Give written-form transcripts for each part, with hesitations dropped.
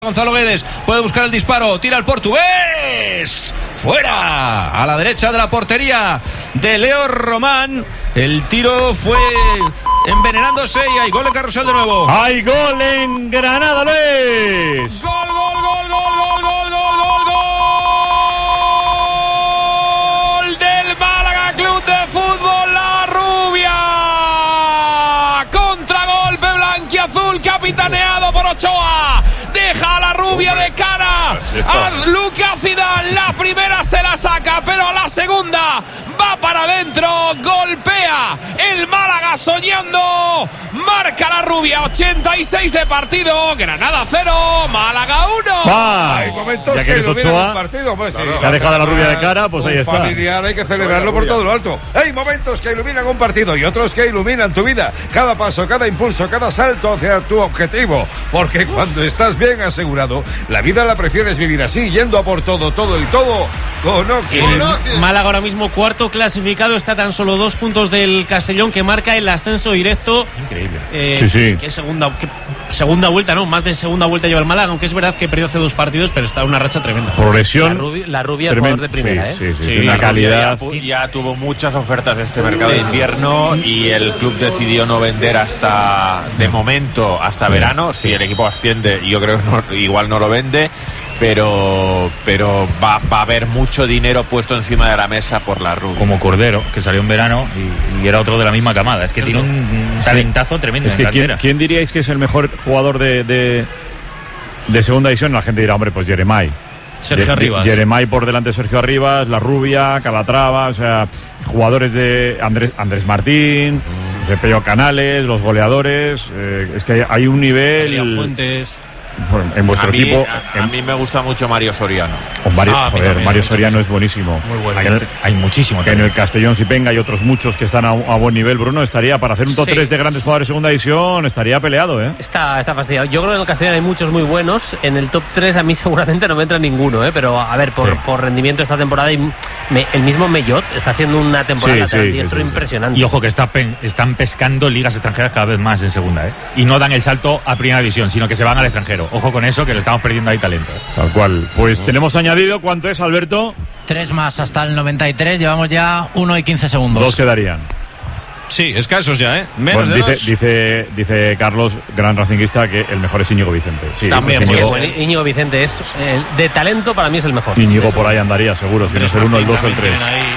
Gonzalo Guedes puede buscar el disparo, tira el portugués, fuera, a la derecha de la portería de Leo Román. El tiro fue envenenándose y hay gol en Carrusel de nuevo. Hay gol en Granada, Luis. Gol del Málaga Club de Fútbol La Rubia. Contragolpe blanquiazul capitaneado por Ochoa. Deja a La Rubia de cara a Lucas Zidane. La primera se la saca, pero a la segunda va para adentro. Golpea el Málaga soñando. Marca La Rubia. 86 de partido. Granada 0, Málaga 1. Hay momentos ya que eres iluminan Ochoa, un partido. Pues, sí, que ha dejado a La Rubia de cara, pues ahí está. Familiar, hay que celebrarlo por todo lo alto. Hay momentos que iluminan un partido y otros que iluminan tu vida. Cada paso, cada impulso, cada salto hacia tu objetivo. Porque cuando estás bien asegurado, la vida la prefieres vivir así, yendo a por todo y todo con Oxy. Málaga ahora mismo cuarto clasificado, está tan solo 2 puntos del Castellón, que marca el ascenso directo. Increíble. Sí. Que segunda vuelta, ¿no? Más de segunda vuelta lleva el Málaga, aunque es verdad que perdió hace 2 partidos, pero está en una racha tremenda. Progresión. La Rubia jugador de primera, sí, tiene una calidad. Ya tuvo muchas ofertas este mercado de invierno y el club decidió no vender de momento hasta verano. Si el equipo asciende, yo creo que igual no lo vende, pero va a haber mucho dinero puesto encima de la mesa por La Rubia. Como Cordero, que salió en verano y era otro de la misma camada. Es que tiene un talentazo tremendo. Es que ¿quién diríais que es el mejor jugador de segunda división? La gente dirá, hombre, pues Jeremai. Sergio Arribas. Jeremai por delante de Sergio Arribas, La Rubia, Calatrava, o sea, jugadores de Andrés Martín, Pello Canales, los goleadores, es que hay un nivel. Adrián Fuentes. En vuestro equipo. A mí me gusta mucho Mario Soriano. Mario Soriano es buenísimo. Muy bueno. Hay muchísimo. En el Castellón Sipenga hay otros muchos que están a buen nivel. Bruno, estaría para hacer un top 3 de grandes jugadores de segunda división, estaría peleado, ¿eh? Está fastidiado. Yo creo que en el Castellón hay muchos muy buenos. En el top 3 a mí seguramente no me entra ninguno, ¿eh? Pero a ver, por rendimiento esta temporada, el mismo Mellot está haciendo una temporada lateral diestro impresionante. Y ojo que están pescando ligas extranjeras cada vez más en segunda, ¿eh? Y no dan el salto a primera división, sino que se van al extranjero. Ojo con eso, que lo estamos perdiendo ahí talento. Tal cual. Pues tenemos añadido, ¿cuánto es, Alberto? 3 más hasta el 93, llevamos ya 1 y 15 segundos. 2 quedarían. Sí, escasos ya, ¿eh? Menos de 2. Dice Carlos, gran racinguista, que el mejor es Íñigo Vicente. Sí, también, Íñigo Vicente es de talento, para mí es el mejor. Íñigo por ahí andaría seguro, si no es el 1, el 2 o el 3.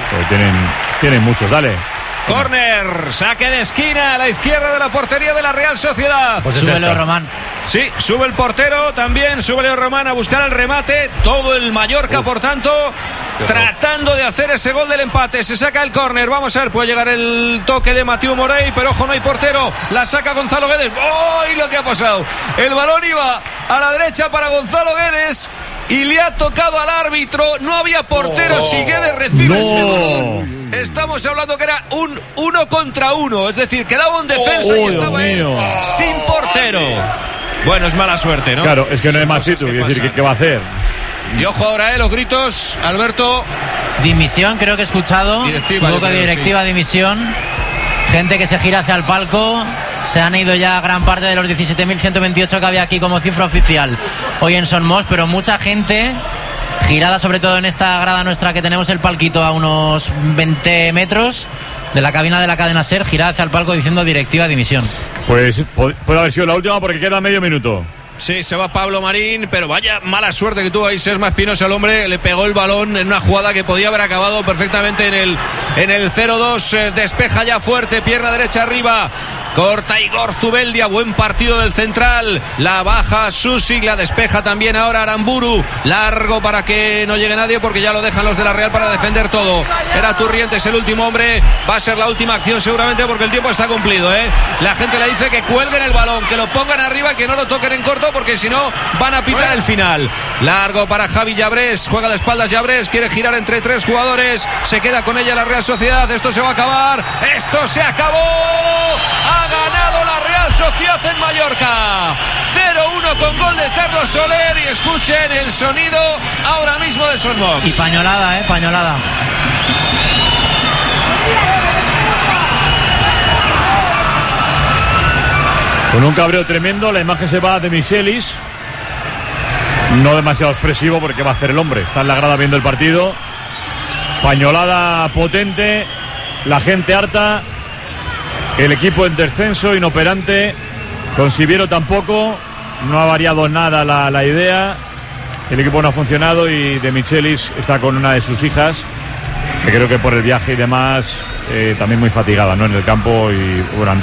Tienen muchos, dale. Córner, saque de esquina a la izquierda de la portería de la Real Sociedad. Pues sube Leo Román. Sí, sube el portero, también sube Leo Román a buscar el remate. Todo el Mallorca, por tanto, tratando de hacer ese gol del empate. Se saca el córner, vamos a ver, puede llegar el toque de Mathieu Morey, pero ojo, no hay portero. La saca Gonzalo Guedes. ¡Oh! Lo que ha pasado. El balón iba a la derecha para Gonzalo Guedes y le ha tocado al árbitro. No había portero. Si Guedes recibe ese balón, estamos hablando que era un 1 contra 1, es decir, quedaba un defensa y estaba él sin portero. Bueno, es mala suerte, ¿no? Claro, es que no hay más sitio, quiere decir, ¿qué va a hacer? Y ojo ahora, los gritos, Alberto. Dimisión, creo que he escuchado. Directiva, dimisión. Gente que se gira hacia el palco. Se han ido ya gran parte de los 17.128 que había aquí como cifra oficial hoy en Son Mos, pero mucha gente girada, sobre todo en esta grada nuestra que tenemos el palquito a unos 20 metros de la cabina de la cadena SER, girada hacia el palco diciendo directiva dimisión. Pues puede haber sido la última porque queda medio minuto. Sí, se va Pablo Marín, pero vaya mala suerte que tuvo ahí Sesma Espinosa. El hombre le pegó el balón en una jugada que podía haber acabado perfectamente en el 0-2. Despeja ya fuerte, pierna derecha arriba. Corta Igor Zubeldia, buen partido del central. La baja Susik, la despeja también ahora Aramburu. Largo para que no llegue nadie porque ya lo dejan los de la Real para defender todo. Era Turrientes el último hombre. Va a ser la última acción seguramente porque el tiempo está cumplido, ¿eh? La gente le dice que cuelguen el balón, que lo pongan arriba, que no lo toquen en corto porque si no van a pitar el final. Largo para Javi Llabrés, juega de espaldas Llabrés, quiere girar entre 3 jugadores. Se queda con ella la Real Sociedad. Esto se va a acabar. Esto se acabó. Ha ganado la Real Sociedad en Mallorca 0-1 con gol de Carlos Soler. Y escuchen el sonido ahora mismo de Son Mox. Y pañolada, pañolada. Con un cabreo tremendo, la imagen se va de Michelis. no demasiado expresivo porque va a hacer el hombre. Está en la grada viendo el partido. Pañolada potente, la gente harta, el equipo en descenso, inoperante, con Siviero tampoco, no ha variado nada la idea, el equipo no ha funcionado y De Michelis está con una de sus hijas, que creo que por el viaje y demás también muy fatigada, ¿no? En el campo y bueno,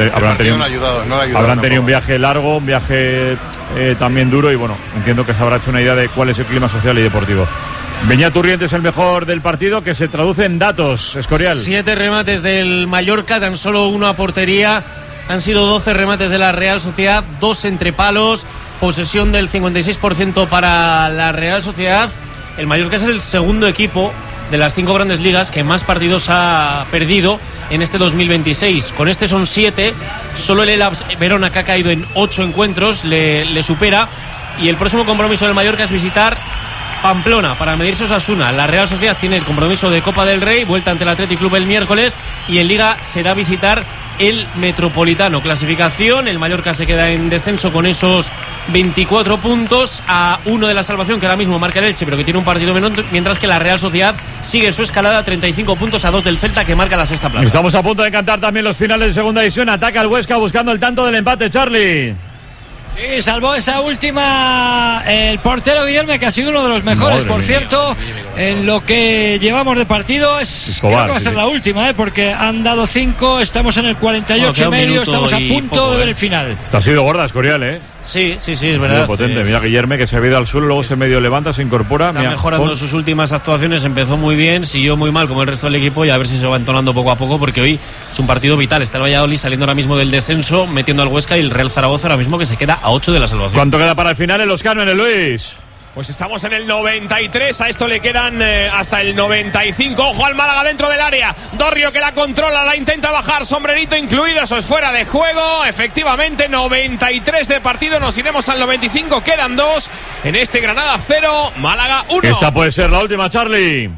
habrán tenido un viaje largo, un viaje también duro y bueno, entiendo que se habrá hecho una idea de cuál es el clima social y deportivo. Beñat Urriente es el mejor del partido, que se traduce en datos, Escorial. 7 remates del Mallorca, tan solo 1 a portería. Han sido 12 remates de la Real Sociedad, 2 entre palos, posesión del 56% para la Real Sociedad. El Mallorca es el segundo equipo de las 5 grandes ligas que más partidos ha perdido en este 2026. Con este son 7, solo el Hellas Verona, que ha caído en 8 encuentros, le supera. Y el próximo compromiso del Mallorca es visitar Pamplona para medirse a Osasuna. La Real Sociedad tiene el compromiso de Copa del Rey, vuelta ante el Athletic Club el miércoles, y en Liga será visitar el Metropolitano. Clasificación, el Mallorca se queda en descenso con esos 24 puntos, a 1 de la salvación, que ahora mismo marca el Elche, pero que tiene un partido menos, mientras que la Real Sociedad sigue su escalada, 35 puntos, a 2 del Celta, que marca la sexta plaza. Estamos a punto de cantar también los finales de segunda división. Ataca el Huesca buscando el tanto del empate, Charlie. Sí, salvó esa última el portero Guillerme, que ha sido uno de los mejores, por cierto, en lo que llevamos de partido. Escobar, creo que va a ser la última, porque han dado 5, estamos en el 48 y medio, estamos a punto de ver el final. Esta ha sido gorda, Escorial, Sí, es verdad. Muy potente. Mira Guillerme, que se ha ido al suelo, luego se medio levanta, se incorpora. Está mejorando sus últimas actuaciones, empezó muy bien, siguió muy mal como el resto del equipo, y a ver si se va entonando poco a poco, porque hoy es un partido vital. Está el Valladolid saliendo ahora mismo del descenso, metiendo al Huesca, y el Real Zaragoza ahora mismo que se queda a 8 de la salvación. ¿Cuánto queda para el final en los Cármenes, Luis? Pues estamos en el 93, a esto le quedan hasta el 95. Ojo al Málaga dentro del área. Dorrio, que la controla, la intenta bajar, sombrerito incluido, eso es fuera de juego. Efectivamente, 93 de partido, nos iremos al 95, quedan 2 en este Granada 0, Málaga 1. Esta puede ser la última, Charlie.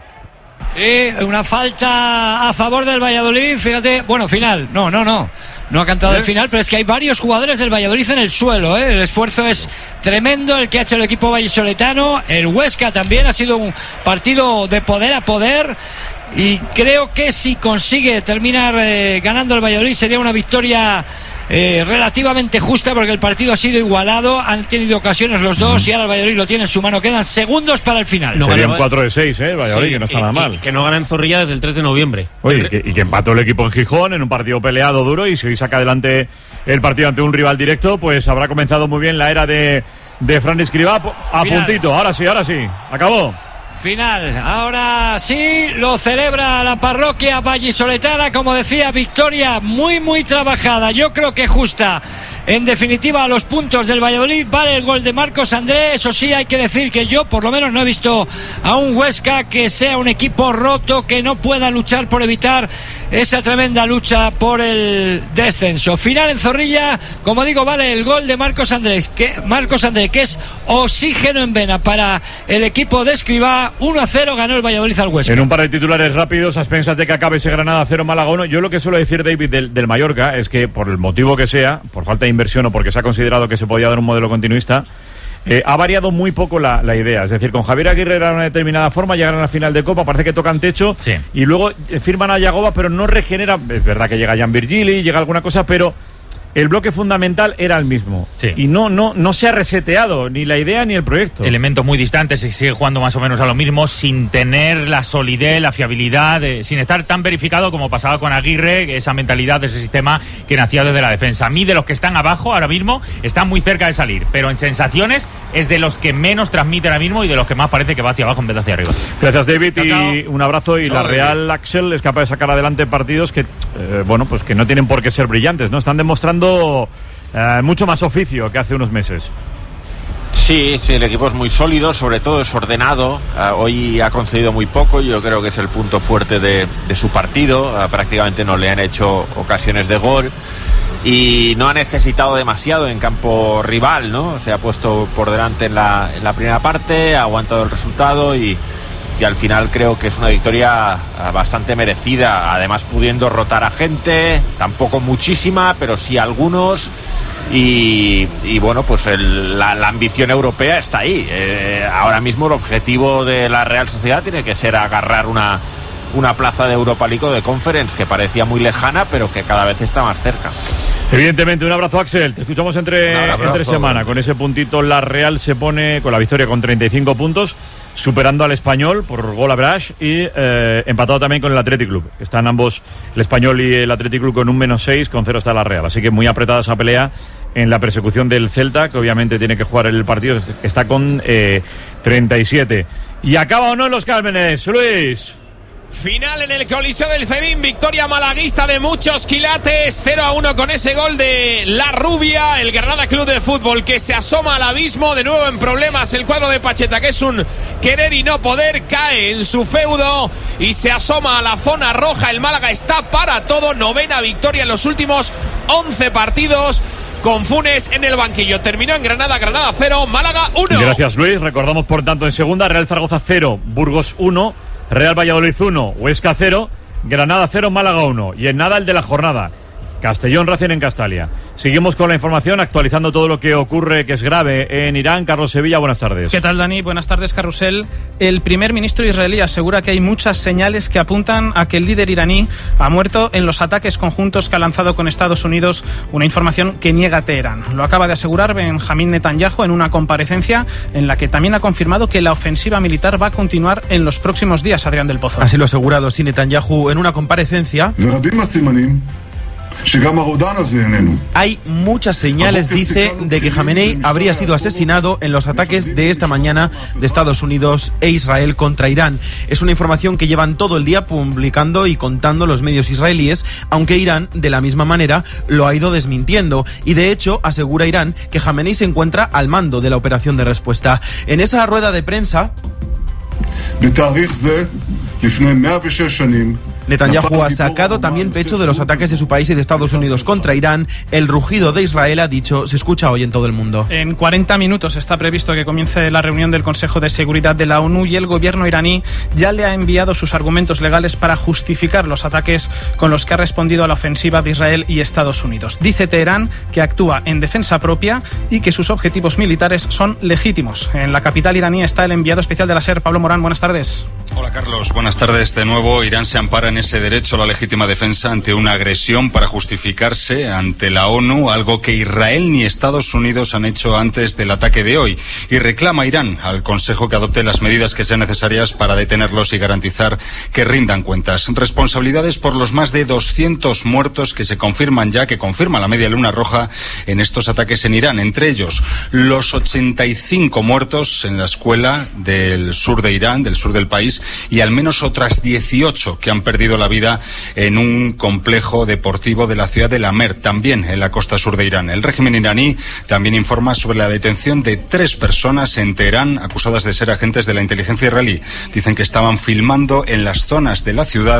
Sí, una falta a favor del Valladolid, fíjate, bueno, final, no ha cantado el final, pero es que hay varios jugadores del Valladolid en el suelo, el esfuerzo es tremendo el que ha hecho el equipo vallisoletano. El Huesca también ha sido un partido de poder a poder, y creo que si consigue terminar ganando el Valladolid sería una victoria relativamente justa, porque el partido ha sido igualado, han tenido ocasiones los dos y ahora el Valladolid lo tiene en su mano, quedan segundos para el final. Serían 4 de 6, el Valladolid, que no está nada mal. Que no gana en Zorrilla desde el 3 de noviembre. Oye, y que empató el equipo en Gijón en un partido peleado duro, y si hoy saca adelante el partido ante un rival directo, pues habrá comenzado muy bien la era de Fran Escribá. A puntito, ahora sí, acabó. Final, ahora sí, lo celebra la parroquia vallisoletana, como decía, victoria muy trabajada, yo creo que justa. En definitiva, a los puntos del Valladolid vale el gol de Marcos André. Eso sí, hay que decir que yo por lo menos no he visto a un Huesca que sea un equipo roto, que no pueda luchar por evitar esa tremenda lucha por el descenso. Final en Zorrilla, como digo, vale el gol de Marcos André, que es oxígeno en vena para el equipo de Escribá. 1-0 ganó el Valladolid al Huesca. En un par de titulares rápidos, a expensas de que acabe ese Granada 0 Málaga 1, yo lo que suelo decir, David, del Mallorca es que por el motivo que sea, por falta de inversión o porque se ha considerado que se podía dar un modelo continuista, ha variado muy poco la idea. Es decir, con Javier Aguirre era de una determinada forma, llegaron a la final de Copa, parece que tocan techo, y luego firman a Yagoba, pero no regenera. Es verdad que llega Jan Virgili, llega alguna cosa, pero el bloque fundamental era el mismo. Y no se ha reseteado ni la idea ni el proyecto. Elementos muy distantes, se sigue jugando más o menos a lo mismo, sin tener la solidez, la fiabilidad, sin estar tan verificado como pasaba con Aguirre, esa mentalidad de ese sistema que nacía desde la defensa. A mí, de los que están abajo ahora mismo, están muy cerca de salir, pero en sensaciones es de los que menos transmite ahora mismo y de los que más parece que va hacia abajo en vez de hacia arriba. Gracias, David, y un abrazo. Y la Real, Axel, es capaz de sacar adelante partidos que, pues que no tienen por qué ser brillantes, ¿no? Están demostrando mucho más oficio que hace unos meses. Sí, el equipo es muy sólido, sobre todo es ordenado. Hoy ha concedido muy poco, yo creo que es el punto fuerte de su partido. Prácticamente no le han hecho ocasiones de gol y no ha necesitado demasiado en campo rival, ¿no? Se ha puesto por delante en la primera parte, ha aguantado el resultado y y al final creo que es una victoria bastante merecida, además pudiendo rotar a gente, tampoco muchísima, pero sí algunos. Y bueno, pues la ambición europea está ahí. Ahora mismo el objetivo de la Real Sociedad tiene que ser agarrar una plaza de Europa League o de Conference, que parecía muy lejana, pero que cada vez está más cerca. Evidentemente, un abrazo, Axel. Te escuchamos entre semana. Con ese puntito, la Real se pone con la victoria con 35 puntos, superando al Español por gol average y empatado también con el Athletic Club. Están ambos, el Español y el Athletic Club, con un -6, con 0 está la Real. Así que muy apretada esa pelea en la persecución del Celta, que obviamente tiene que jugar el partido, está con 37. ¿Y acaba o no los Cármenes, Luis? Final en el Coliseo del Cedín, victoria malaguista de muchos quilates, 0-1 con ese gol de La Rubia, el Granada Club de Fútbol que se asoma al abismo, de nuevo en problemas el cuadro de Pacheta, que es un querer y no poder, cae en su feudo y se asoma a la zona roja. El Málaga está para todo, 9ª victoria en los últimos 11 partidos, con Funes en el banquillo. Terminó en Granada 0, Málaga 1. Gracias, Luis. Recordamos, por tanto, en segunda, Real Zaragoza 0, Burgos 1, Real Valladolid 1, Huesca 0, Granada 0, Málaga 1. Y en nada, el de la jornada, Castellón Racing en Castalia. Seguimos con la información, actualizando todo lo que ocurre, que es grave en Irán. Carlos Sevilla, buenas tardes. ¿Qué tal, Dani? Buenas tardes, Carrusel. El primer ministro israelí asegura que hay muchas señales que apuntan a que el líder iraní ha muerto en los ataques conjuntos que ha lanzado con Estados Unidos, una información que niega Teherán. Lo acaba de asegurar Benjamín Netanyahu en una comparecencia en la que también ha confirmado que la ofensiva militar va a continuar en los próximos días. Adrián del Pozo. Así lo ha asegurado Netanyahu en una comparecencia. Hay muchas señales, dice, de que Jamenei habría sido asesinado en los ataques de esta mañana de Estados Unidos e Israel contra Irán. Es una información que llevan todo el día publicando y contando los medios israelíes, aunque Irán, de la misma manera, lo ha ido desmintiendo. Y de hecho, asegura Irán que Jamenei se encuentra al mando de la operación de respuesta. En esa rueda de prensa, Netanyahu ha sacado también pecho de los ataques de su país y de Estados Unidos contra Irán. El rugido de Israel, ha dicho, se escucha hoy en todo el mundo. En 40 minutos está previsto que comience la reunión del Consejo de Seguridad de la ONU y el gobierno iraní ya le ha enviado sus argumentos legales para justificar los ataques con los que ha respondido a la ofensiva de Israel y Estados Unidos. Dice Teherán que actúa en defensa propia y que sus objetivos militares son legítimos. En la capital iraní está el enviado especial de la SER, Pablo Morán. Buenas tardes. Hola, Carlos. Buenas tardes de nuevo. Irán se ampara en ese derecho a la legítima defensa ante una agresión para justificarse ante la ONU, algo que Israel ni Estados Unidos han hecho antes del ataque de hoy, y reclama a Irán al Consejo que adopte las medidas que sean necesarias para detenerlos y garantizar que rindan cuentas. Responsabilidades por los más de 200 muertos que se confirman ya, que confirma la Media Luna Roja en estos ataques en Irán, entre ellos los 85 muertos en la escuela del sur de Irán, del sur del país, y al menos otras 18 que han perdido la vida en un complejo deportivo de la ciudad de Lamer, también en la costa sur de Irán. El régimen iraní también informa sobre la detención de 3 personas en Teherán acusadas de ser agentes de la inteligencia israelí. Dicen que estaban filmando en las zonas de la ciudad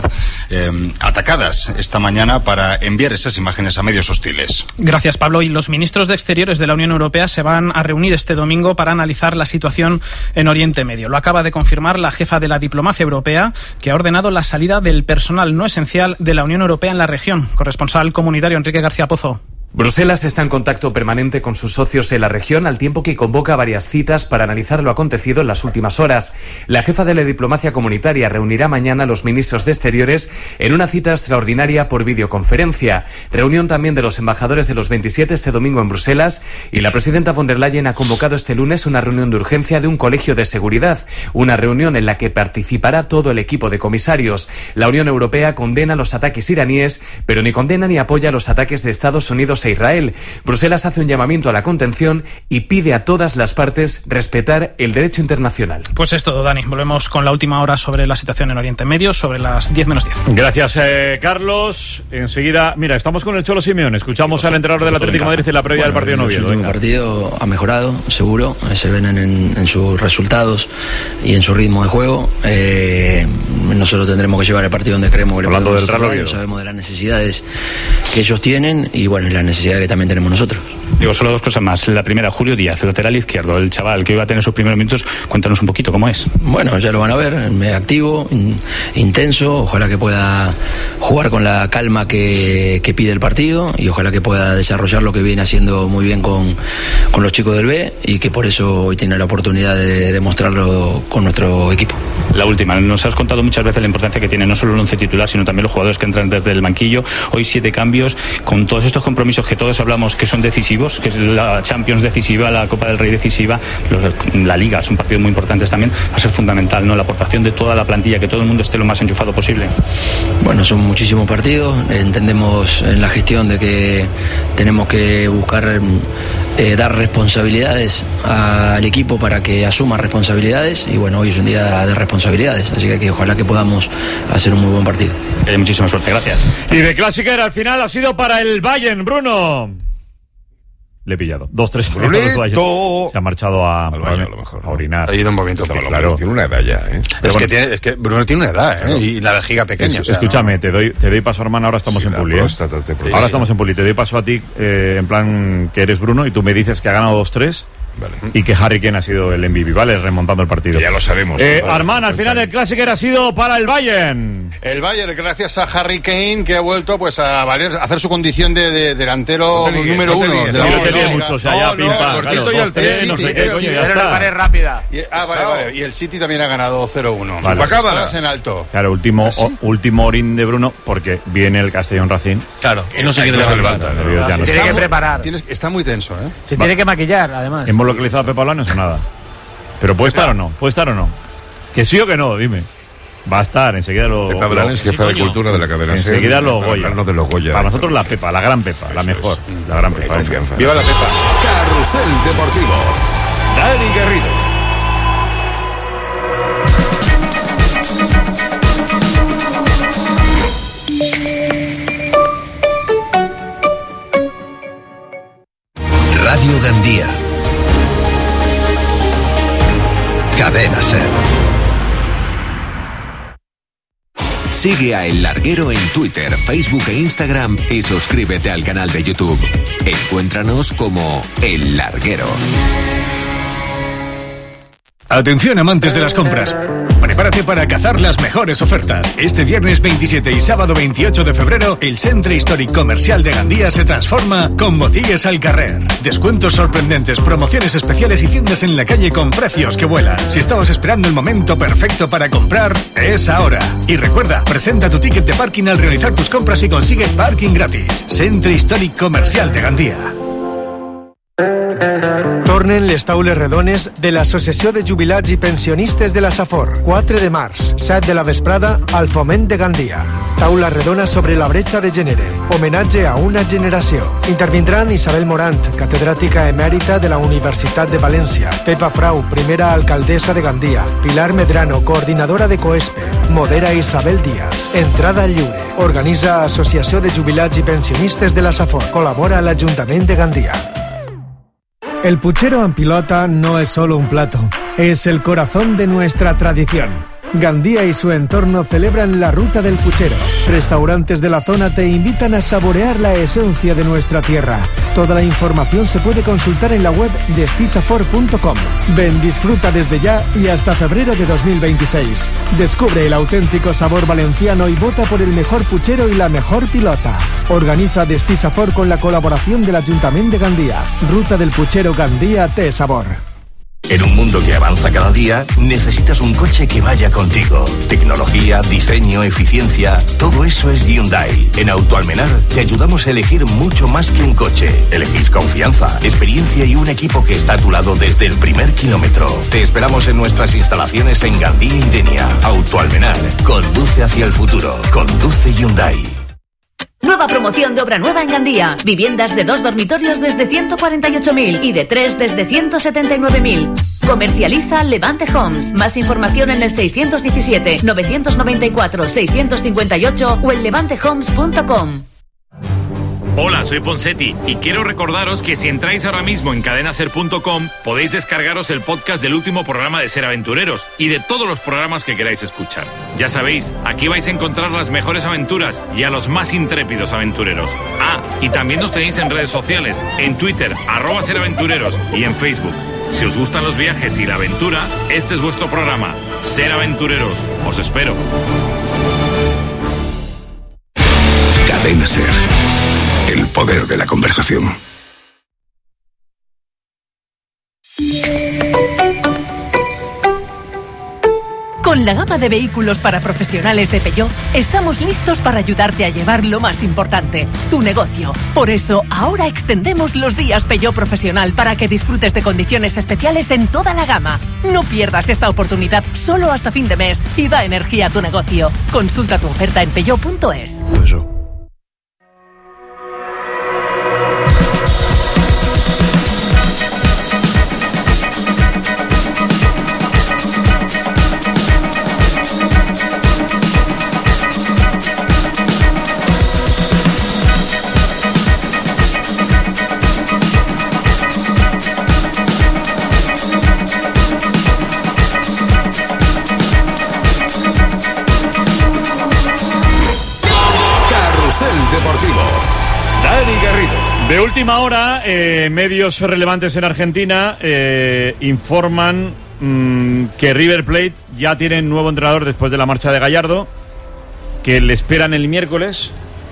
atacadas esta mañana para enviar esas imágenes a medios hostiles. Gracias, Pablo. Y los ministros de Exteriores de la Unión Europea se van a reunir este domingo para analizar la situación en Oriente Medio. Lo acaba de confirmar la jefa de la diplomacia europea, que ha ordenado la salida del personal no esencial de la Unión Europea en la región. Corresponsal comunitario Enrique García Pozo. Bruselas está en contacto permanente con sus socios en la región, al tiempo que convoca varias citas para analizar lo acontecido en las últimas horas. La jefa de la diplomacia comunitaria reunirá mañana a los ministros de Exteriores en una cita extraordinaria por videoconferencia. Reunión también de los embajadores de los 27 este domingo en Bruselas, y la presidenta von der Leyen ha convocado este lunes una reunión de urgencia de un colegio de seguridad, una reunión en la que participará todo el equipo de comisarios. La Unión Europea condena los ataques iraníes, pero ni condena ni apoya los ataques de Estados Unidos e Israel. Bruselas hace un llamamiento a la contención y pide a todas las partes respetar el derecho internacional. Pues es todo, Dani. Volvemos con la última hora sobre la situación en Oriente Medio, sobre las 10 menos 10. Gracias, Carlos. Enseguida, mira, estamos con el Cholo Simeone. Escuchamos al entrenador del Atlético de Madrid en la previa del partido de Oviedo. El partido ha mejorado, seguro. Se ven en sus resultados y en su ritmo de juego. Nosotros tendremos que llevar el partido donde creemos que le podemos hacer. Sabemos de las necesidades que ellos tienen y bueno, las necesidades necesidad que también tenemos nosotros. Digo, solo 2 cosas más. La primera, Julio Díaz, el lateral izquierdo, el chaval que iba a tener sus primeros minutos. Cuéntanos un poquito cómo es. Bueno, ya lo van a ver, activo, intenso, ojalá que pueda jugar con la calma que pide el partido y ojalá que pueda desarrollar lo que viene haciendo muy bien con los chicos del B y que por eso hoy tiene la oportunidad de demostrarlo con nuestro equipo. La última, nos has contado muchas veces la importancia que tiene no solo el 11 titular, sino también los jugadores que entran desde el banquillo. Hoy 7 cambios, con todos estos compromisos que todos hablamos que son decisivos, que es la Champions decisiva, la Copa del Rey decisiva, la Liga, son partidos muy importantes también, va a ser fundamental, ¿no? La aportación de toda la plantilla, que todo el mundo esté lo más enchufado posible. Bueno, son muchísimos partidos, entendemos en la gestión de que tenemos que buscar dar responsabilidades al equipo para que asuma responsabilidades y bueno, hoy es un día de responsabilidades, así que ojalá que podamos hacer un muy buen partido. Muchísima suerte, gracias. Y de Clásiker al final ha sido para el Bayern, Bruno. Le he pillado. 2-3. Se ha marchado a orinar. Ha ido un movimiento, pero claro. Tiene una edad ya, ¿eh? Es que Bruno tiene una edad, ¿eh? Claro. Y la vejiga pequeña. Escúchame, te doy paso, hermano. Ahora estamos en Puli, ¿eh? Ahora estamos en Puli. Te doy paso a ti, en plan que eres Bruno, y tú me dices que ha ganado 2-3. Vale. Y que Harry Kane ha sido el MVP, ¿vale? Remontando el partido. Ya lo sabemos. Armán, al final el Clásiker ha sido para el Bayern. El Bayern, gracias a Harry Kane, que ha vuelto pues a hacer su condición de delantero número 1. rápida. Y el City también ha ganado 0-1. Vale. Estás en alto. Claro, último orín de Bruno, porque viene el Castellón Racing. Claro, que no se quiere levantar. Tiene que preparar. Está muy tenso, ¿eh? Se tiene que maquillar, además. ¿Hemos localizado a Pepa Blanes o nada? Pero puede estar o no, que sí o que no, dime. Va a estar, enseguida lo... Pepa Blanes, jefa de cultura de la cadena. Enseguida lo Goya. No de los Goya. Para nosotros la Pepa, la gran Pepa, la mejor. La gran Pepa. Viva la Pepa. Carrusel Deportivo. Dani Garrido. Radio Gandía. Cadena Ser. Sigue a El Larguero en Twitter, Facebook e Instagram y suscríbete al canal de YouTube. Encuéntranos como El Larguero. Atención, amantes de las compras. Prepárate para cazar las mejores ofertas. Este viernes 27 y sábado 28 de febrero, el Centre Históric Comercial de Gandía se transforma con Botigues al Carrer. Descuentos sorprendentes, promociones especiales y tiendas en la calle con precios que vuelan. Si estabas esperando el momento perfecto para comprar, es ahora. Y recuerda, presenta tu ticket de parking al realizar tus compras y consigue parking gratis. Centre Históric Comercial de Gandía. Tornen les taules redones de l'Associació de Jubilats i Pensionistes de la Safor. 4 de març, 7 de la vesprada, al Foment de Gandia. Taula redona sobre la bretxa de gènere. Homenatge a una generació. Intervindran Isabel Morant, catedràtica emèrita de la Universitat de València. Pepa Frau, primera alcaldessa de Gandia. Pilar Medrano, coordinadora de COESPE. Modera Isabel Díaz. Entrada lliure. Organitza Associació de Jubilats i Pensionistes de la Safor. Col·labora l'Ajuntament de Gandia. El puchero en pilota no es solo un plato, es el corazón de nuestra tradición. Gandía y su entorno celebran la Ruta del Puchero. Restaurantes de la zona te invitan a saborear la esencia de nuestra tierra. Toda la información se puede consultar en la web de stisafor.com. Ven, disfruta desde ya y hasta febrero de 2026. Descubre el auténtico sabor valenciano y vota por el mejor puchero y la mejor pilota. Organiza Destisafor con la colaboración del Ayuntamiento de Gandía. Ruta del Puchero Gandía té sabor. En un mundo que avanza cada día, necesitas un coche que vaya contigo. Tecnología, diseño, eficiencia, todo eso es Hyundai. En Autoalmenar te ayudamos a elegir mucho más que un coche. Elegís confianza, experiencia y un equipo que está a tu lado desde el primer kilómetro. Te esperamos en nuestras instalaciones en Gandía y Denia. Autoalmenar, conduce hacia el futuro. Conduce Hyundai. Nueva promoción de obra nueva en Gandía. Viviendas de 2 dormitorios desde 148.000 y de 3 desde 179.000. Comercializa Levante Homes. Más información en el 617-994-658 o en levantehomes.com. Hola, soy Ponsetti y quiero recordaros que si entráis ahora mismo en cadenaser.com podéis descargaros el podcast del último programa de Ser Aventureros y de todos los programas que queráis escuchar. Ya sabéis, aquí vais a encontrar las mejores aventuras y a los más intrépidos aventureros. Ah, y también nos tenéis en redes sociales, en Twitter, @seraventureros y en Facebook. Si os gustan los viajes y la aventura, este es vuestro programa, Ser Aventureros. Os espero. Cadena Ser. El poder de la conversación. Con la gama de vehículos para profesionales de Peugeot, estamos listos para ayudarte a llevar lo más importante, tu negocio. Por eso, ahora extendemos los días Peugeot Profesional para que disfrutes de condiciones especiales en toda la gama. No pierdas esta oportunidad solo hasta fin de mes y da energía a tu negocio. Consulta tu oferta en peugeot.es. Deportivo. Dani Garrido. De última hora, medios relevantes en Argentina informan que River Plate ya tiene nuevo entrenador después de la marcha de Gallardo, que le esperan el miércoles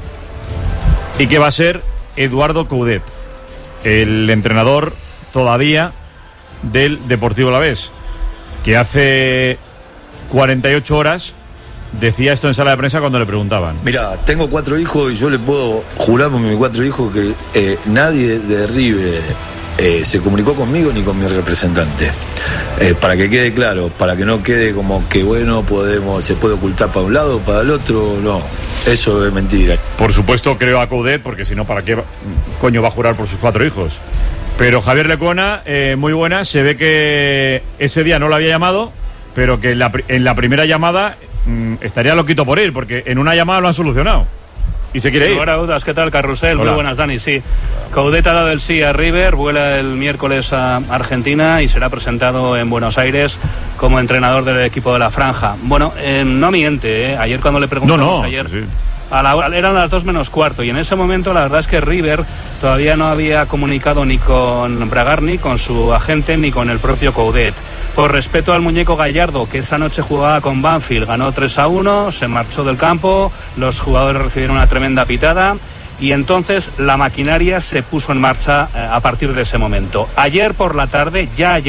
y que va a ser Eduardo Coudet, el entrenador todavía del Deportivo Alavés, que hace 48 horas decía esto en sala de prensa cuando le preguntaban. Mira, tengo 4 hijos y yo le puedo jurar por mis 4 hijos que nadie de River se comunicó conmigo ni con mi representante. Para que quede claro, para que no quede como que bueno, se puede ocultar para un lado o para el otro, no. Eso es mentira. Por supuesto creo a Coudet, porque si no, ¿para qué coño va a jurar por sus 4 hijos? Pero Javier Lecuona, muy buena, se ve que ese día no lo había llamado, pero que en la primera llamada estaría loquito por ir, porque en una llamada lo han solucionado y se quiere ir. Ahora dudas, ¿qué tal, Carrusel? Hola. Muy buenas, Dani. Sí, Coudet ha dado el sí a River, vuela el miércoles a Argentina y será presentado en Buenos Aires como entrenador del equipo de la Franja. Bueno, no miente, ayer cuando le preguntamos sí. Eran las 2 menos cuarto y en ese momento la verdad es que River todavía no había comunicado ni con Bragarni, con su agente, ni con el propio Coudet. Por respeto al muñeco Gallardo, que esa noche jugaba con Banfield, ganó 3-1, se marchó del campo, los jugadores recibieron una tremenda pitada y entonces la maquinaria se puso en marcha a partir de ese momento. Ayer por la tarde,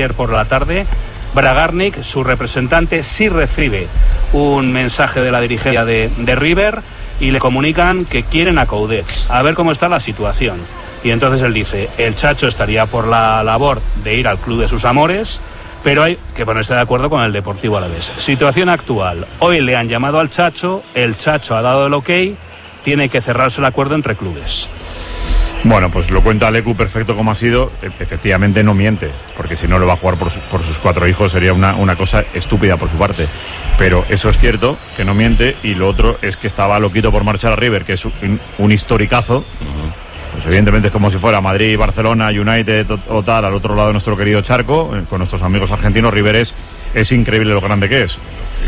Bragarnik, su representante, sí recibe un mensaje de la dirigencia de River y le comunican que quieren a Coudet, a ver cómo está la situación. Y entonces él dice, el Chacho estaría por la labor de ir al club de sus amores, pero hay que ponerse de acuerdo con el Deportivo Alavés. Situación actual, hoy le han llamado al Chacho, el Chacho ha dado el ok, tiene que cerrarse el acuerdo entre clubes. Bueno, pues lo cuenta Lecu perfecto como ha sido. Efectivamente no miente, porque si no lo va a jugar por sus 4 hijos sería una cosa estúpida por su parte. Pero eso es cierto, que no miente, y lo otro es que estaba loquito por marchar a River, que es un historicazo. Pues evidentemente es como si fuera Madrid, Barcelona, United o tal, al otro lado de nuestro querido charco, con nuestros amigos argentinos. River es increíble lo grande que es.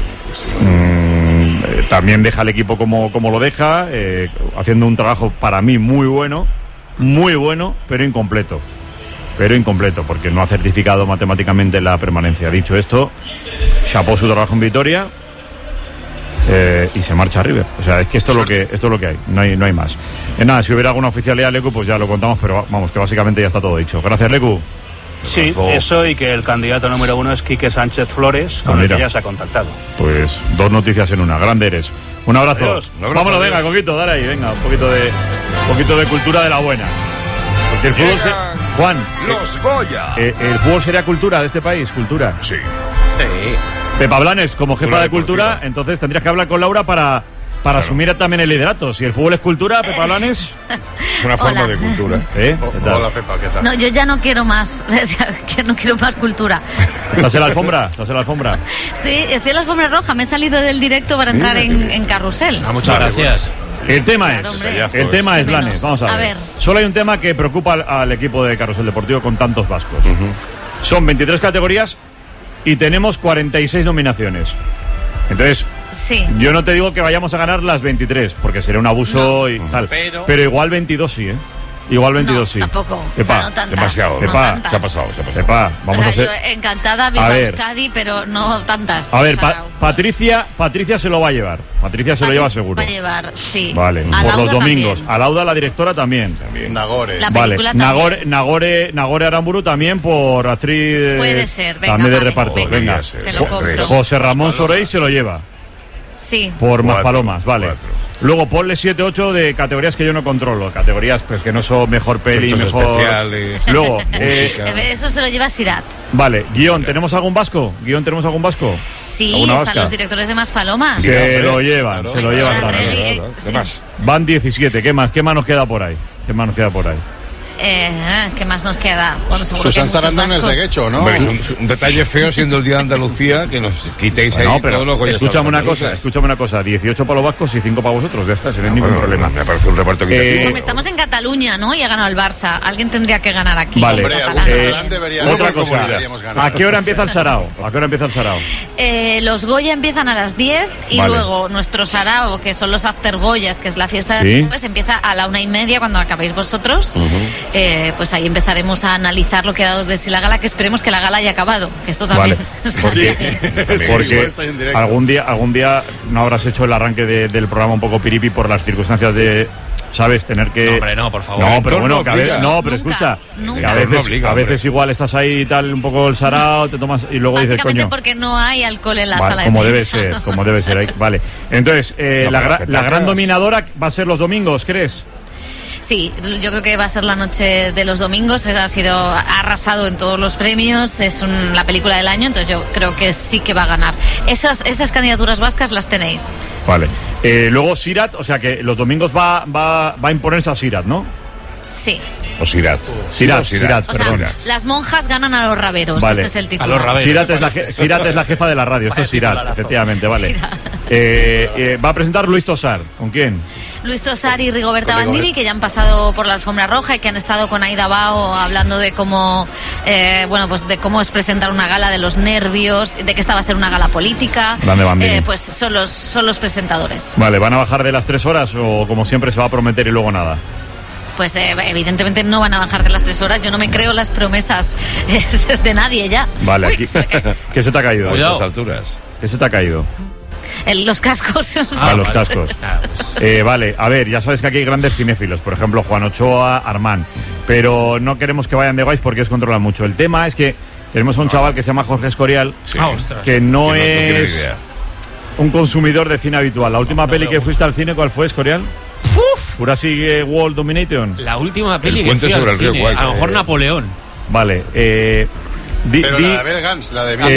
También deja el equipo como lo deja, haciendo un trabajo para mí muy bueno, pero incompleto, porque no ha certificado matemáticamente la permanencia. Dicho esto, chapó su trabajo en Vitoria y se marcha a River. O sea, es que esto es lo que hay, no hay más. Nada, si hubiera alguna oficialidad, Lecu, pues ya lo contamos, pero vamos, que básicamente ya está todo dicho. Gracias, Lecu. Sí, eso, y que el candidato número 1 es Quique Sánchez Flores, con el que ya se ha contactado. Pues 2 noticias en una, grande eres. Un abrazo. Adiós. Vámonos, venga, Coquito, dale ahí, venga, un poquito de cultura de la buena. Porque el fútbol Juan, los Goya. ¿El fútbol sería cultura de este país? ¿Cultura? Sí. Pepa Blanes, como jefa de cultura, entonces tendrías que hablar con Laura para asumir también el liderato. Si el fútbol es cultura, Pepa Blanes, es una forma de cultura. Hola, Pepa, ¿qué tal? No, yo ya no quiero más, que no quiero más cultura. ¿Estás en la alfombra? Estoy en la alfombra roja, me he salido del directo para entrar en Carrusel. Muchas gracias. El tema Claro, es hombre. Blanes, vamos a ver. A ver. Solo hay un tema que preocupa al equipo de Carrusel Deportivo con tantos vascos. Son 23 categorías y tenemos 46 nominaciones. Entonces, Sí. yo no te digo que vayamos a ganar las 23, porque sería un abuso y tal. Pero igual 22 sí, ¿eh? Igual 22 sí. Tampoco. Epa, No tantas, demasiado. no Epa, tantas. se ha pasado. Epa, vamos a hacer... Yo encantada, viva A ver. Euskadi, pero no tantas. A ver, O sea, Patricia se lo va a llevar. Patricia se lo lleva seguro. va a llevar, sí. Vale, A por los Lauda domingos. también. A Lauda, la directora, también. Nagore. La Vale, película también. Nagore Aramburu también por actriz. Puede ser, venga, también de vale, reparto. venga, Venga, te lo compro. José Ramón Sorey se lo lleva. Sí. Por Más 4, Palomas, vale. 4. Luego ponle 7, 8 de categorías que yo no controlo. Categorías pues que no son mejor peli, Efectos mejor. especiales, Luego, Eso se lo lleva Sirat. vale, guión, ¿tenemos algún vasco? Sí, ¿Alguna están vasca? los directores de Más Palomas. Se lo llevan, se lo llevan Ahora, también. Revi, sí. Van 17, ¿qué más? ¿Qué más nos queda por ahí? ¿Qué más nos queda? Bueno, seguro Susan que muchos Sarandon es de vascos. Guecho, ¿no? Hombre, es un detalle feo siendo el día de Andalucía que nos quitéis ahí No, pero todos los Goyas escúchame andaluces. una cosa, 18 para los vascos y 5 para vosotros, ya está, sin ningún problema. Me parece un reparto equitativo. Hombre, estamos en Cataluña, ¿no? Y ha ganado el Barça. Alguien tendría que ganar aquí. Vale, el catalán. otra cosa, ¿a qué hora empieza el sarao? Los Goya empiezan a las 10 y Vale. luego nuestro sarao, que son los after Goyas, que es la fiesta Sí. de después, empieza a la 1:30 cuando acabéis vosotros. Pues ahí empezaremos a analizar lo que ha dado de sí la gala, que esperemos que la gala haya acabado, que esto también Vale. Porque algún día no habrás hecho el arranque del programa un poco piripi por las circunstancias de, ¿sabes? Tener que... No, hombre, no, por favor. No, pero No, bueno, no que a veces, obliga. no, pero Nunca, escucha, nunca. que No obliga, a veces hombre. igual estás ahí y tal, un poco el sarao, te tomas y luego dices, Básicamente coño... porque no hay alcohol en la Vale, sala de como debe prensa. ser, ahí, vale. Entonces, No, la pero que gran tacas. dominadora va a ser los domingos, ¿crees? Sí, yo creo que va a ser la noche de los domingos. Ha arrasado en todos los premios. Es la película del año, entonces yo creo que sí que va a ganar. Esas candidaturas vascas las tenéis. Vale. Luego Sirat, o sea que los domingos va a imponerse a Sirat, ¿no? Sí. O Sirat. Sirat, O sea, perdón. las monjas ganan a los raberos. Vale. Este es el título. Sirat es la jefa de la radio, esto es Sirat, efectivamente, vale. Va a presentar Luis Tosar, ¿con quién? Luis Tosar y Rigoberta Bandini, que ya han pasado por la alfombra roja y que han estado con Aida Bao hablando de cómo, pues de cómo es presentar una gala, de los nervios, de que esta va a ser una gala política. Grande Bandini. Pues son los presentadores. Vale, ¿van a bajar de las 3 horas o como siempre se va a prometer y luego nada? Pues evidentemente no van a bajar de las 3 horas. Yo no me creo las promesas de nadie ya. Vale, Uy, aquí. se me cae. ¿Qué se te ha caído? A estas alturas. ¿Qué se te ha caído? Los cascos. Los cascos. Vale, a ver, ya sabes que aquí hay grandes cinéfilos, por ejemplo, Juan Ochoa, Armán, pero no queremos que vayan de guays porque ellos controlan mucho. El tema es que tenemos a un chaval que se llama Jorge Escorial, que no tiene es idea. un consumidor de cine habitual. La última peli que fuiste al cine, ¿cuál fue, Escorial? Jurassic World Domination. La última peli El que puente fui sobre al el río cine. Kwai. A lo mejor Napoleón. Vale, Pero la de Abel Gans, la de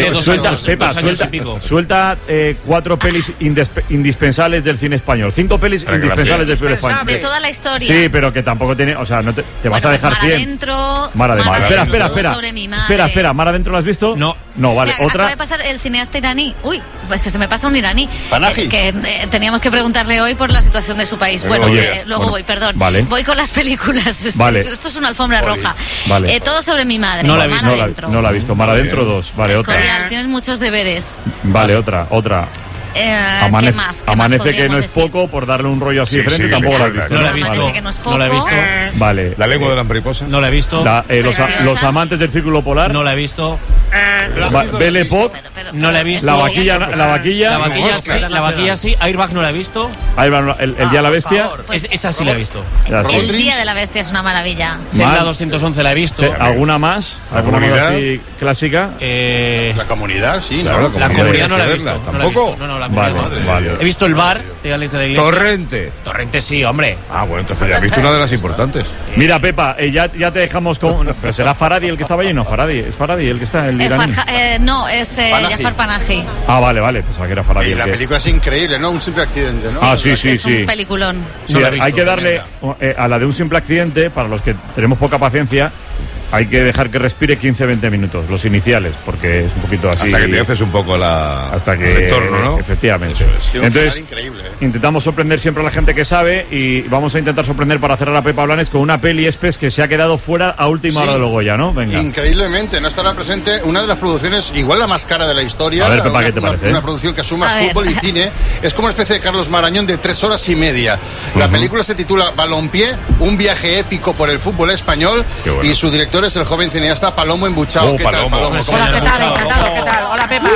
suelta 4 pelis indispensables del cine español. 5 pelis Para que las indispensables del cine De español. toda la historia. Sí, pero que tampoco tiene, o sea, no te vas a Pues dejar Mar 100. Adentro. Mar Adentro. Espera. Todo sobre mi madre. Espera, ¿Mar Adentro lo has visto? No, vale. Mira, Otra. acaba de pasar el cineasta iraní. Uy, pues que se me pasa un iraní. Panahi. Que teníamos que preguntarle hoy por la situación de su país. Bueno, Oye, luego bueno, voy, perdón. vale. Voy con las películas. Vale. Esto es una alfombra roja. Vale. Todo sobre mi madre. No la he Mar visto, Adentro. no la he visto. Mar Adentro 2. Vale, Escorial, otra. tienes muchos deberes. Vale, otra. ¿Qué Amanece, más? ¿Qué amanece más que no podríamos es poco por darle un rollo así Sí, diferente, sí, tampoco la has claro, visto. no la he visto. Parece que no es poco. No la he visto. Vale. La lengua de la mariposa. No la he visto. Los amantes del círculo polar. No la he visto. Belle Époque. No la he visto. La vaquilla. La vaquilla sí. Airbag no la he visto. Ahí va el día de la bestia. Esa sí la he visto. Ya, sí. El Día de la Bestia es una maravilla. Zelda 211 la he visto. Sí, ¿Alguna más? ¿Alguna más comunidad? así clásica? La comunidad, sí, Claro, ¿no? La comunidad no la he hay que visto. verla. No la he ¿Tampoco? visto. No, la comunidad Vale, no. vale. He visto el bar de Alex de la Iglesia. Torrente. Torrente sí, hombre. Ah, bueno, entonces ya has visto una de las importantes. Mira, Pepa, ya te dejamos con... Pero será Faradi el que estaba allí, ¿no? Es Faradi el que está, el iraní. No, es Panahi. Jafar Panahi. Ah, vale, pensaba que era Faradi Y el la que... película es increíble, ¿no? Un simple accidente, ¿no? Ah, sí, Es un peliculón. Sí, No la he visto, hay que darle a la de un simple accidente, para los que tenemos poca paciencia, hay que dejar que respire 15-20 minutos, los iniciales, porque es un poquito así. Hasta que te haces un poco el entorno, ¿no? Efectivamente. Entonces, intentamos sorprender siempre a la gente que sabe y vamos a intentar sorprender para cerrar a Pepa Blanes con una peli Espes que se ha quedado fuera a última hora de los Goya, ¿no? Venga. Increíblemente, no estará presente una de las producciones, igual la más cara de la historia. A ver, Pepa, ¿qué te parece? Una producción que suma fútbol y cine. Es como una especie de Carlos Marañón de 3 horas y media. La película se titula Balompié, un viaje épico por el fútbol español, y su director es el joven cineasta Palomo Embuchao. ¿Qué tal, Palomo? Hola, ¿qué tal? Encantado, ¿qué tal? Hola, Pepa.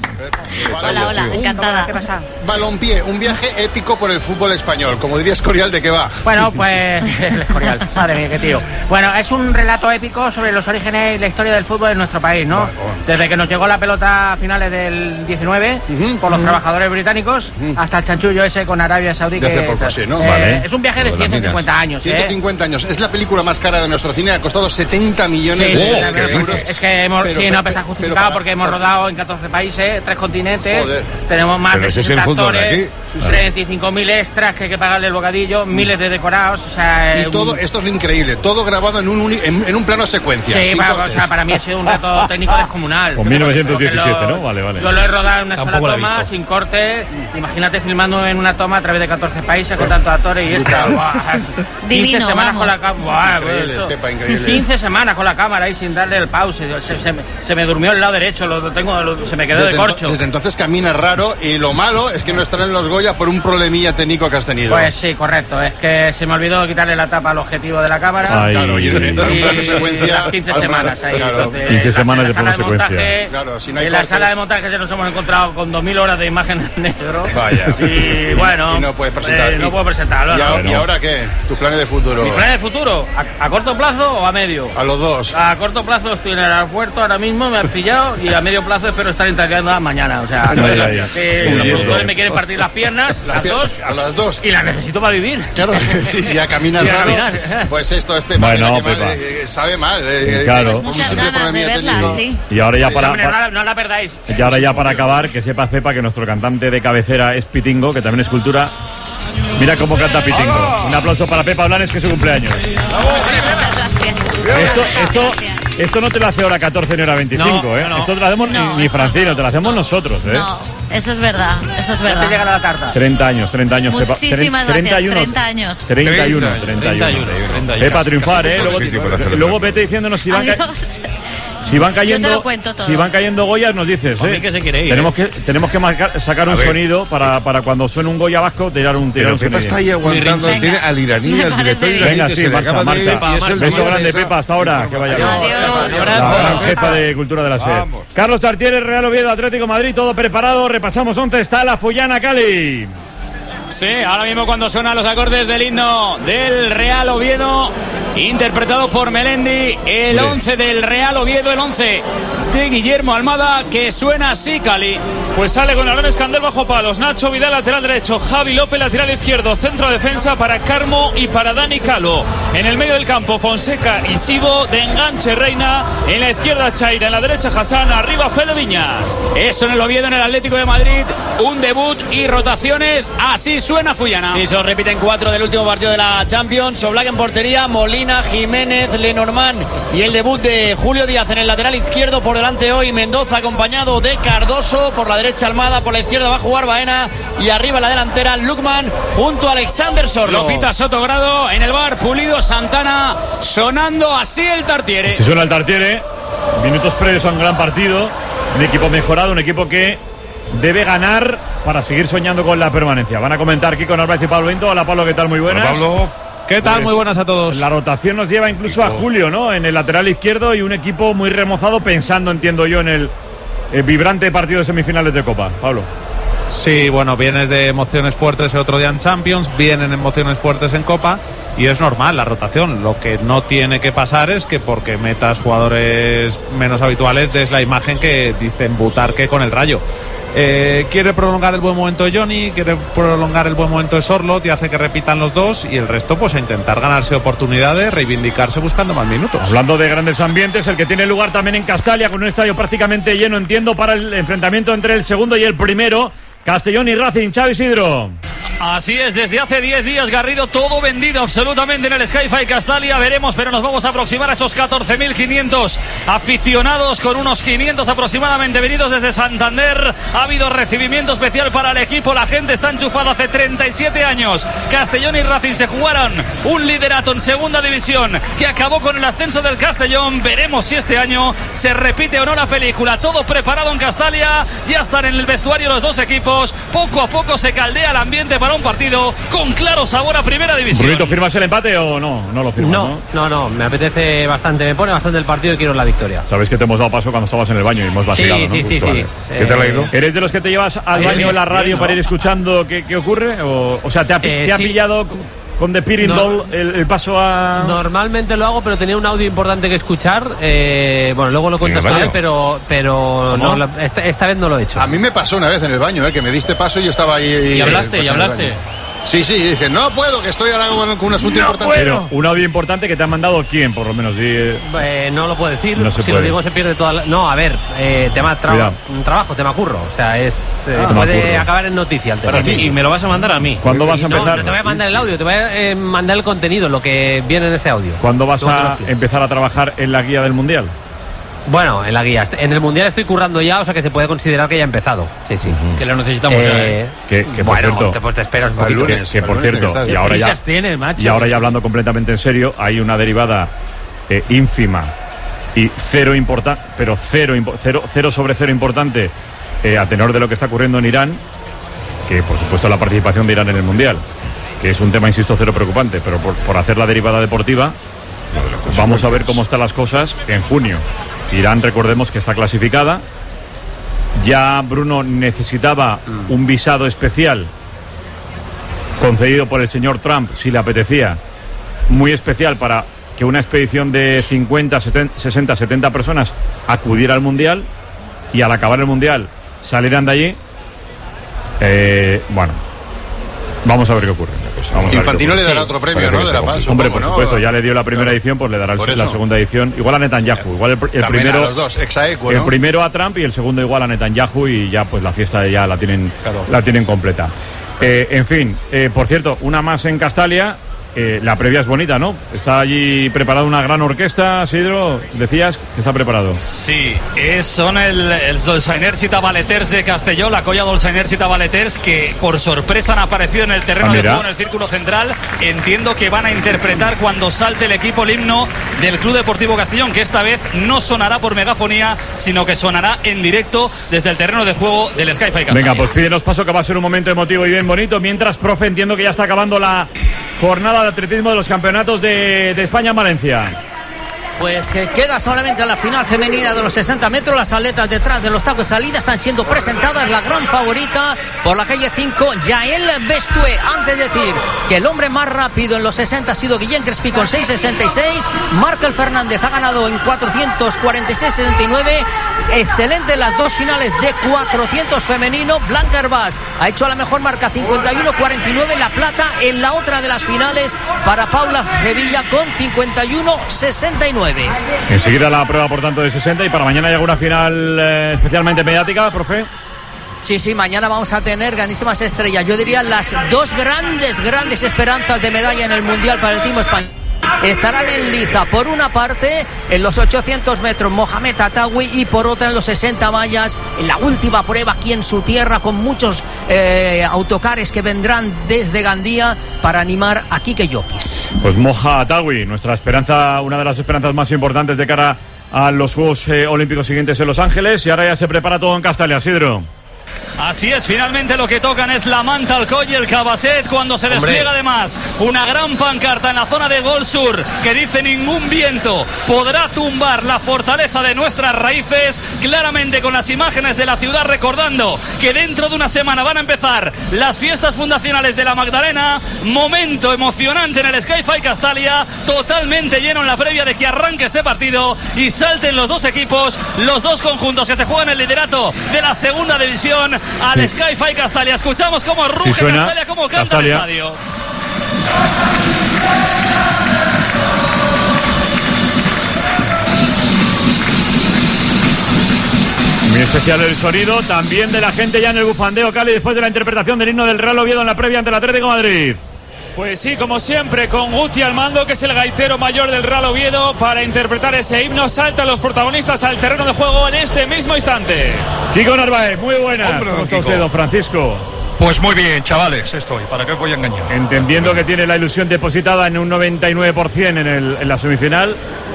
Hola, encantada. ¿Qué pasa? Balompié, un viaje épico por el fútbol español. Como diría Escorial, ¿de qué va? Bueno, pues el Escorial, madre mía, qué tío. Bueno, es un relato épico sobre los orígenes y la historia del fútbol en nuestro país, ¿no? Desde que nos llegó la pelota a finales del 19 por los trabajadores británicos hasta el chanchullo ese con Arabia Saudí. De hace poco, sí, ¿no? Vale. Es un viaje de 150 años. 150 años. Es la película más cara de nuestro cine, ha costado 70 millones de euros. Es que hemos, no está justificado porque hemos rodado en 14 países, 3 continentes. Tenemos más de 60 actores, 35.000 extras que hay que pagarle el bocadillo, miles de decorados. O sea, y todo esto es lo increíble, todo grabado en un plano secuencia. Sí, para mí ha sido un reto técnico descomunal. Con 1917, ¿no? Vale. Yo lo he rodado en una sola toma, sin corte. Imagínate filmando en una toma a través de 14 países con tantos actores y esto. 15 semanas con la cámara. 15 semanas con la cámara ahí sin darle el pause. Se me durmió el lado derecho, se me quedó de corcho. Desde entonces camina raro y lo malo es que no estará en los Goya por un problemilla técnico que has tenido. Pues sí, correcto. Es que se me olvidó quitarle la tapa al objetivo de la cámara. Claro, y en un plano secuencia. 15 semanas ahí. Claro, 15 semanas de plano secuencia. Claro, si no hay en la sala de montaje se nos hemos encontrado con 2.000 horas de imagen en negro. Vaya. Y bueno. Y no puedes presentar. No puedo presentarlo. ¿Y ahora qué? ¿Tus planes de futuro? ¿Mis planes de futuro? ¿A corto plazo o a medio? A los dos. A corto plazo estoy en el aeropuerto ahora mismo, me has pillado, y a medio plazo espero estar entrenando mañana. O sea, los productores me quieren partir las piernas, a las dos. Y las necesito para vivir. Claro, sí, ya caminas raro. Pues esto es Pepa. Bueno, Pepa. Sabe mal. Claro. Muchas ganas de verla, sí. Y ahora ya no la perdáis. Y ahora ya para acabar, que sepas, Pepa, que nuestro cantante de cabecera es Pitingo, que también es cultura. Mira cómo canta Pitingo. ¡Hola! Un aplauso para Pepa Blanes, que es su cumpleaños. Esto no te lo hace hora 14 ni hora 25, no, ¿eh? No. Esto te lo hacemos ni Francino, te lo hacemos nosotros, ¿eh? No, eso es verdad, eso es verdad. ¿Te llega la tarta? 30 años. Muchísimas gracias, 30 años. 31. Pepa, triunfar, ¿eh? Luego vete diciéndonos si van cayendo. Yo te lo cuento todo. Si van cayendo Goyas, nos dices, ¿eh? Que se quiere ir, tenemos que sacar un sonido para cuando suene un Goya vasco, tirar un Pepa sonido. está ahí aguantando, tiene al iraní, al director iraní. Venga, sí, marcha. Beso grande, Pepa, hasta ahora. Que vaya bien. La gran jefa de cultura de la SER. Carlos Tartiere, Real Oviedo, Atlético Madrid, todo preparado. Repasamos 11, está la Fullana Cali. Sí, ahora mismo cuando suenan los acordes del himno del Real Oviedo, interpretado por Melendi, el 11 del Real Oviedo, el 11 de Guillermo Almada, que suena así, Cali. Pues sale con Aaron Escandel bajo palos, Nacho Vidal lateral derecho, Javi López lateral izquierdo, centro defensa para Carmo y para Dani Calvo. En el medio del campo, Fonseca y Sibo, de enganche Reina, en la izquierda Chaira, en la derecha Hassan, arriba Fede Viñas. Eso en el Oviedo, en el Atlético de Madrid, un debut y rotaciones, así suena Fullana. Sí, se lo repiten 4 del último partido de la Champions. Oblak en portería, Molina, Jiménez, Lenormand y el debut de Julio Díaz en el lateral izquierdo. Por delante hoy Mendoza acompañado de Cardoso, por la derecha Almada, por la izquierda va a jugar Baena y arriba en la delantera Lukman junto a Alexander Sorlo. Lopita Sotogrado en el bar, Pulido, Santana, sonando así el Tartiere. Si suena el Tartiere, minutos previos a un gran partido, un equipo mejorado, un equipo que debe ganar para seguir soñando con la permanencia. Van a comentar Kiko Narváez y Pablo Vinto. Hola Pablo, ¿qué tal? Muy buenas. Hola Pablo. ¿Qué tal? Muy buenas a todos. La rotación nos lleva incluso a Julio, ¿no? En el lateral izquierdo, y un equipo muy remozado pensando, entiendo yo, en el vibrante partido de semifinales de Copa. Pablo. Sí, bueno, vienes de emociones fuertes el otro día en Champions, vienen emociones fuertes en Copa y es normal la rotación. Lo que no tiene que pasar es que porque metas jugadores menos habituales des la imagen que diste en Butarque con el Rayo. Quiere prolongar el buen momento de Johnny, quiere prolongar el buen momento de Sorlot y hace que repitan los dos, y el resto pues a intentar ganarse oportunidades, reivindicarse buscando más minutos. Hablando de grandes ambientes, el que tiene lugar también en Castalia, con un estadio prácticamente lleno, entiendo, para el enfrentamiento entre el segundo y el primero, Castellón y Racing. Xavi Isidro. Así es, desde hace 10 días, Garrido, todo vendido absolutamente en el Sky-Fi Castalia. Veremos, pero nos vamos a aproximar a esos 14.500 aficionados, con unos 500 aproximadamente venidos desde Santander. Ha habido recibimiento especial para el equipo, la gente está enchufada. Hace 37 años Castellón y Racing se jugaron un liderato en segunda división que acabó con el ascenso del Castellón. Veremos si este año se repite o no la película. Todo preparado en Castalia, ya están en el vestuario los dos equipos. Poco a poco se caldea el ambiente para un partido con claro sabor a primera división. Brunito, ¿firmas el empate o no? No lo firmas, No, me apetece bastante, me pone bastante el partido y quiero la victoria. Sabes que te hemos dado paso cuando estabas en el baño y hemos vacilado, ¿no? Sí. Vale. ¿Qué te ha leído? ¿Eres de los que te llevas al baño en la radio para ir escuchando qué ocurre? O sea, ¿te ha pillado con The Peering Doll el paso a...? Normalmente lo hago, pero tenía un audio importante que escuchar. Bueno, luego lo cuentas con él, pero no, esta vez no lo he hecho. A mí me pasó una vez en el baño, que me diste paso y yo estaba ahí... ¿Y hablaste? Sí, y dije, no puedo, que estoy ahora con un asunto importante. Pero un audio importante que te han mandado, ¿quién, por lo menos? No lo puedo decir, no se si puede. lo digo se pierde toda la... No, a ver, tema trabajo, tema curro. O sea, puede acabar en noticia el tema. Para ti, y me lo vas a mandar a mí. ¿Cuándo vas a empezar? No te voy a mandar el audio, te voy a mandar el contenido, lo que viene en ese audio. ¿Cuándo vas a empezar a trabajar en la guía del Mundial? Bueno, en la guía. En el Mundial estoy currando ya, o sea que se puede considerar que ya ha empezado. Sí. Que lo necesitamos ya. Que bueno, por cierto, pues te esperas un poquito. Que por cierto, y ahora ya hablando completamente en serio, hay una derivada ínfima y cero sobre cero importante a tenor de lo que está ocurriendo en Irán, que por supuesto la participación de Irán en el Mundial, que es un tema, insisto, cero preocupante, pero por hacer la derivada deportiva, vamos a ver cómo están las cosas en junio. Irán, recordemos que está clasificada. Ya Bruno necesitaba un visado especial concedido por el señor Trump, si le apetecía, muy especial, para que una expedición de 50, 60, 70 personas acudiera al Mundial, y al acabar el Mundial salieran de allí. Bueno, vamos a ver qué ocurre. Infantino le dará otro premio, ¿no? De la Paz. Hombre, por supuesto, ya le dio la primera edición, pues le dará la segunda edición. Igual a Netanyahu, igual el primero. A los dos, exaequo, ¿no? El primero a Trump y el segundo igual a Netanyahu, y ya pues la fiesta ya la tienen completa. En fin, por cierto, una más en Castalia. La previa es bonita, ¿no? Está allí preparada una gran orquesta, Sidro, decías que está preparado. Sí, son els Dolçainers Balleters de Castelló, la colla Dolçainers Balleters, que por sorpresa han aparecido en el terreno de juego en el círculo central. Entiendo que van a interpretar cuando salte el equipo el himno del Club Deportivo Castellón, que esta vez no sonará por megafonía, sino que sonará en directo desde el terreno de juego del Sky-Fi Castellón. Venga, pues pídenos paso, que va a ser un momento emotivo y bien bonito. Mientras, profe, entiendo que ya está acabando la jornada de atletismo de los campeonatos de España en Valencia. Pues que queda solamente la final femenina de los 60 metros. Las atletas detrás de los tacos de salida están siendo presentadas. La gran favorita por la calle 5, Yael Bestué. Antes de decir que el hombre más rápido en los 60 ha sido Guillén Crespi con 6.66. Markel Fernández ha ganado en 446.69. Excelente las dos finales de 400 femenino. Blanca Herbás ha hecho la mejor marca, 51.49. La plata en la otra de las finales para Paula Sevilla con 51.69. Enseguida la prueba, por tanto, de 60, y para mañana hay alguna final especialmente mediática, profe. Sí, mañana vamos a tener grandísimas estrellas. Yo diría las dos grandes esperanzas de medalla en el Mundial para el equipo español. Estarán en liza, por una parte en los 800 metros Mohamed Atawi, y por otra en los 60 vallas, en la última prueba aquí en su tierra, con muchos autocares que vendrán desde Gandía para animar a Quique Llopis. Pues Moja Atawi, nuestra esperanza, una de las esperanzas más importantes de cara a los Juegos Olímpicos siguientes en Los Ángeles, y ahora ya se prepara todo en Castalia, Sidro. Así es, finalmente lo que tocan es la manta, el coll y el cabasset, cuando se despliega además una gran pancarta en la zona de Gol Sur que dice: ningún viento podrá tumbar la fortaleza de nuestras raíces, claramente con las imágenes de la ciudad, recordando que dentro de una semana van a empezar las fiestas fundacionales de la Magdalena. Momento emocionante en el Sky-Fi Castalia, totalmente lleno en la previa de que arranque este partido y salten los dos equipos, los dos conjuntos que se juegan el liderato de la segunda división al Sky-Fi Castalia. Escuchamos cómo ruge Castalia, cómo canta Castalia. El estadio. Muy especial el sonido también de la gente ya en el bufandeo, Cali, después de la interpretación del himno del Real Oviedo en la previa ante el Atlético de Madrid. Pues sí, como siempre, con Guti al mando, que es el gaitero mayor del Real Oviedo, para interpretar ese himno. Saltan los protagonistas al terreno de juego en este mismo instante. Kiko Narváez, muy buenas. Hombre, ¿Cómo está Kiko? usted, don Francisco? Pues muy bien, chavales, estoy. ¿Para qué os voy a engañar? Entendiendo que tiene la ilusión depositada en un 99% en la semifinal.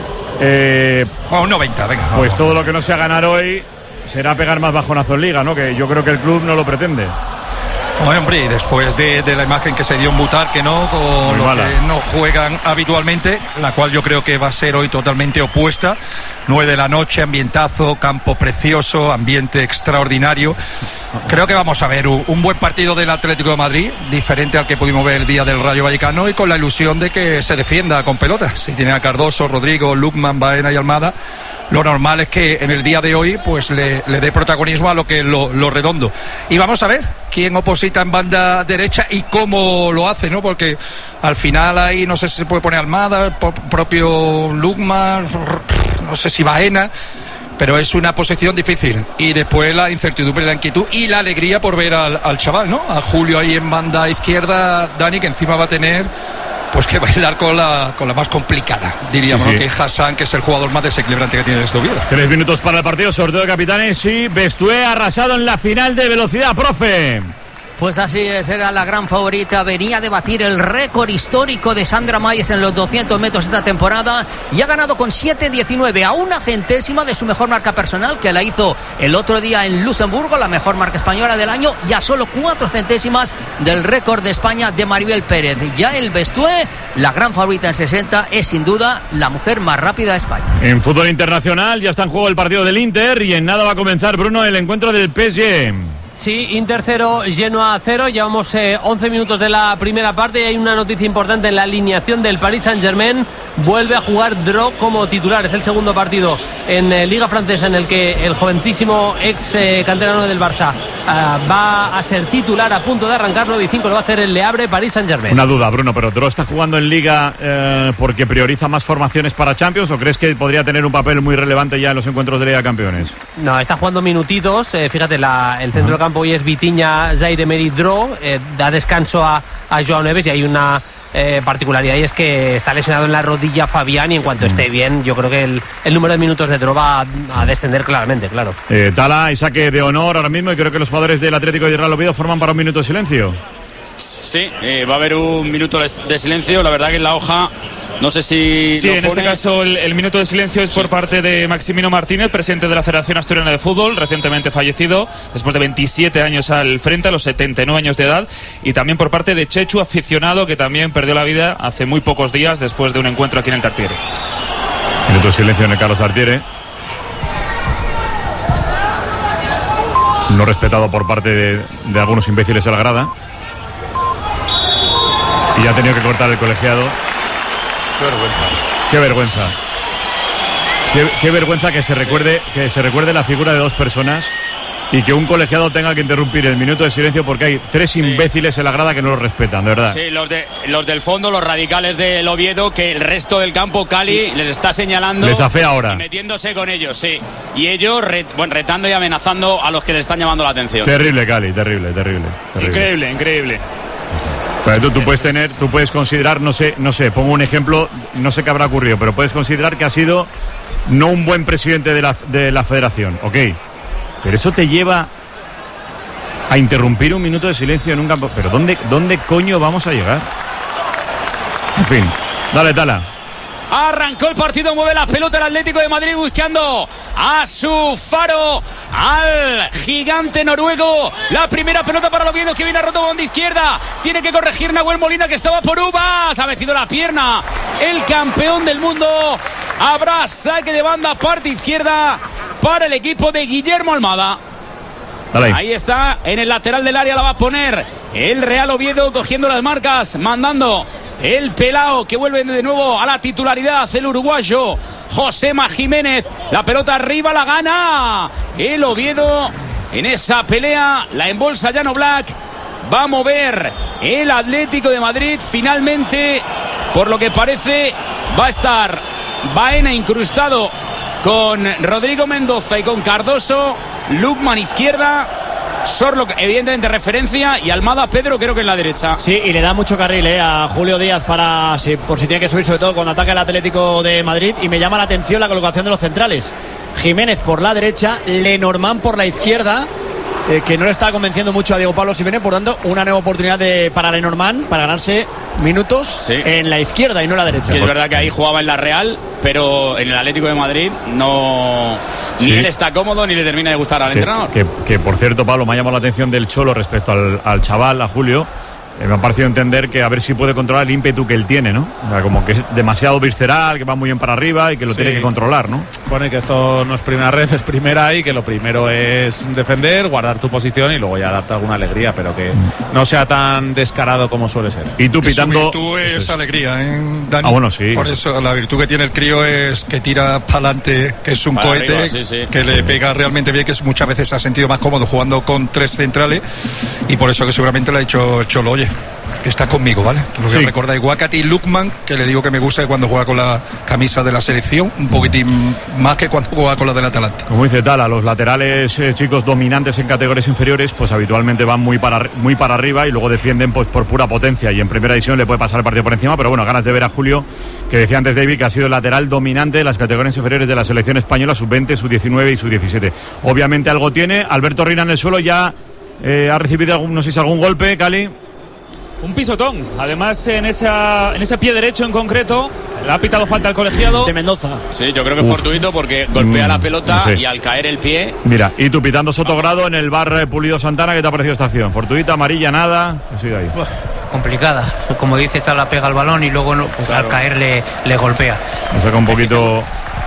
Un 90, venga. Pues vamos. todo lo que no sea ganar hoy será pegar más bajonazo en Liga, ¿no? Que yo creo que el club no lo pretende. Bueno, hombre, y después de la imagen que se dio en Butarque, ¿no? Con Muy lo mala. que no juegan habitualmente, la cual yo creo que va a ser hoy totalmente opuesta. 9 de la noche, ambientazo, campo precioso, ambiente extraordinario. Creo que vamos a ver un buen partido del Atlético de Madrid, diferente al que pudimos ver el día del Rayo Vallecano, y con la ilusión de que se defienda con pelotas. Si tiene a Cardoso, Rodrigo, Lukman, Baena y Almada, lo normal es que en el día de hoy pues le dé protagonismo a lo que es lo redondo. Y vamos a ver quién oposita en banda derecha y cómo lo hace, ¿no? Porque al final ahí no sé si se puede poner Almada, el propio Lukman, no sé si Baena, pero es una posición difícil. Y después la incertidumbre, la inquietud y la alegría por ver al chaval, ¿no? A Julio ahí en banda izquierda, Dani, que encima va a tener pues que bailar con la más complicada, diríamos, Sí, ¿no? sí. Que es Hassan, que es el jugador más desequilibrante que tiene este Oviedo. 3 minutos para el partido, sorteo de capitanes y Bestué arrasado en la final de velocidad, profe. Pues así es, era la gran favorita, venía de batir el récord histórico de Sandra Mayes en los 200 metros esta temporada y ha ganado con 7.19, a una centésima de su mejor marca personal, que la hizo el otro día en Luxemburgo, la mejor marca española del año, y a solo 4 centésimas del récord de España de Maribel Pérez. Ya el Bestué, la gran favorita en 60, es sin duda la mujer más rápida de España. En fútbol internacional ya está en juego el partido del Inter y en nada va a comenzar, Bruno, el encuentro del PSG. Sí, Inter 0, Genoa 0. Llevamos 11 minutos de la primera parte y hay una noticia importante en la alineación del Paris Saint-Germain. Vuelve a jugar Dro como titular. Es el segundo partido en Liga Francesa en el que el jovencísimo ex canterano del Barça va a ser titular, a punto de arrancar. 9-5 lo va a hacer el Le Havre, Paris Saint-Germain. Una duda, Bruno, pero ¿Dro está jugando en Liga porque prioriza más formaciones para Champions o crees que podría tener un papel muy relevante ya en los encuentros de Liga de Campeones? No, está jugando minutitos. Fíjate, el centro del campo hoy es Vitinha, Zaire Emery, Dro. Da descanso a Joao Neves y hay una particularidad, y es que está lesionado en la rodilla Fabián, y en cuanto esté bien yo creo que el número de minutos de Dro va a descender claramente, claro. Tala y saque de honor ahora mismo, y creo que los jugadores del Atlético y Real Oviedo forman para un minuto de silencio. Sí, va a haber un minuto de silencio. La verdad que en la hoja, no sé si... Sí, en este caso el minuto de silencio es por parte de Maximino Martínez, presidente de la Federación Asturiana de Fútbol, recientemente fallecido, después de 27 años al frente, a los 79 años de edad, y también por parte de Chechu, aficionado, que también perdió la vida hace muy pocos días después de un encuentro aquí en el Tartiere. Minuto de silencio en el Carlos Tartiere. No respetado por parte de algunos imbéciles a la grada. Y ya ha tenido que cortar el colegiado. Qué vergüenza. Qué vergüenza. Qué vergüenza que se recuerde la figura de dos personas y que un colegiado tenga que interrumpir el minuto de silencio porque hay 3 imbéciles en la grada que no lo respetan, de verdad. Sí, los del fondo, los radicales del Oviedo, que el resto del campo, Cali, les está señalando. Les afea ahora. Y metiéndose con ellos, sí. Y ellos retando y amenazando a los que le están llamando la atención. Terrible, Cali, terrible. Increíble. Pero tú puedes considerar, no sé, pongo un ejemplo, no sé qué habrá ocurrido, pero puedes considerar que ha sido no un buen presidente de la federación, ok, pero eso te lleva a interrumpir un minuto de silencio en un campo. Pero ¿dónde coño vamos a llegar? En fin, dale, Tala. Arrancó el partido, mueve la pelota el Atlético de Madrid buscando a su Faro, al gigante noruego. La primera pelota para el Oviedo, que viene a roto banda izquierda. Tiene que corregir Nahuel Molina, que estaba por uvas. Ha metido la pierna el campeón del mundo. Habrá saque de banda, parte izquierda, para el equipo de Guillermo Almada. Ahí está, en el lateral del área la va a poner el Real Oviedo, cogiendo las marcas, mandando el pelao, que vuelve de nuevo a la titularidad, el uruguayo Josema Jiménez. La pelota arriba, la gana el Oviedo en esa pelea, la embolsa Llano Black. Va a mover el Atlético de Madrid. Finalmente, por lo que parece, va a estar Baena incrustado con Rodrigo Mendoza y con Cardoso. Lukman izquierda, Sorlo evidentemente referencia y Almada Pedro creo que en la derecha. Sí, y le da mucho carril a Julio Díaz por si tiene que subir, sobre todo cuando ataca el Atlético de Madrid. Y me llama la atención la colocación de los centrales. Jiménez por la derecha, Lenormand por la izquierda, que no le está convenciendo mucho a Diego Pablo Simeone. Por tanto, una nueva oportunidad para Lenormand para ganarse minutos en la izquierda y no en la derecha. Que es verdad que ahí jugaba en la Real, pero en el Atlético de Madrid no ni él está cómodo ni le termina de gustar al entrenador. Que por cierto, Pablo, me ha llamado la atención del Cholo respecto al chaval, a Julio. Me ha parecido entender que a ver si puede controlar el ímpetu que él tiene, ¿no? O sea, como que es demasiado visceral, que va muy bien para arriba y que lo tiene que controlar, ¿no? Pone que esto no es primera red, es primera, y que lo primero es defender, guardar tu posición y luego ya darte alguna alegría, pero que no sea tan descarado como suele ser. Y tú pitando... Su virtud es alegría, ¿eh, Dani? Ah, bueno, sí. Por eso la virtud que tiene el crío es que tira para adelante, que es un para cohete, arriba, que le pega realmente bien, que muchas veces se ha sentido más cómodo jugando con 3 centrales, y por eso que seguramente le ha dicho el Cholo, oye, que está conmigo, ¿vale? Te lo voy a recordar. Wakati y Lukman, que le digo que me gusta cuando juega con la camisa de la selección, un poquitín más que cuando juega con la del Atalanta. Como dice Tala, los laterales chicos dominantes en categorías inferiores, pues habitualmente van muy para arriba y luego defienden pues por pura potencia, y en primera división le puede pasar el partido por encima, pero bueno, ganas de ver a Julio, que decía antes David que ha sido el lateral dominante de las categorías inferiores de la selección española, sub-20, sub-19 y sub-17. Obviamente algo tiene. Alberto Reina en el suelo ya ha recibido no sé si algún golpe, Cali. Un pisotón, además en ese pie derecho en concreto, le ha pitado falta al colegiado de Mendoza. Sí, yo creo que fortuito porque golpea la pelota y al caer el pie. Mira, y tú pitando Sotogrado en el bar Pulido Santana, ¿qué te ha parecido esta acción? Fortuita, amarilla, nada, ¿qué ha sido ahí? Complicada, como dice, la pega al balón y luego al caer le golpea. Me saca un poquito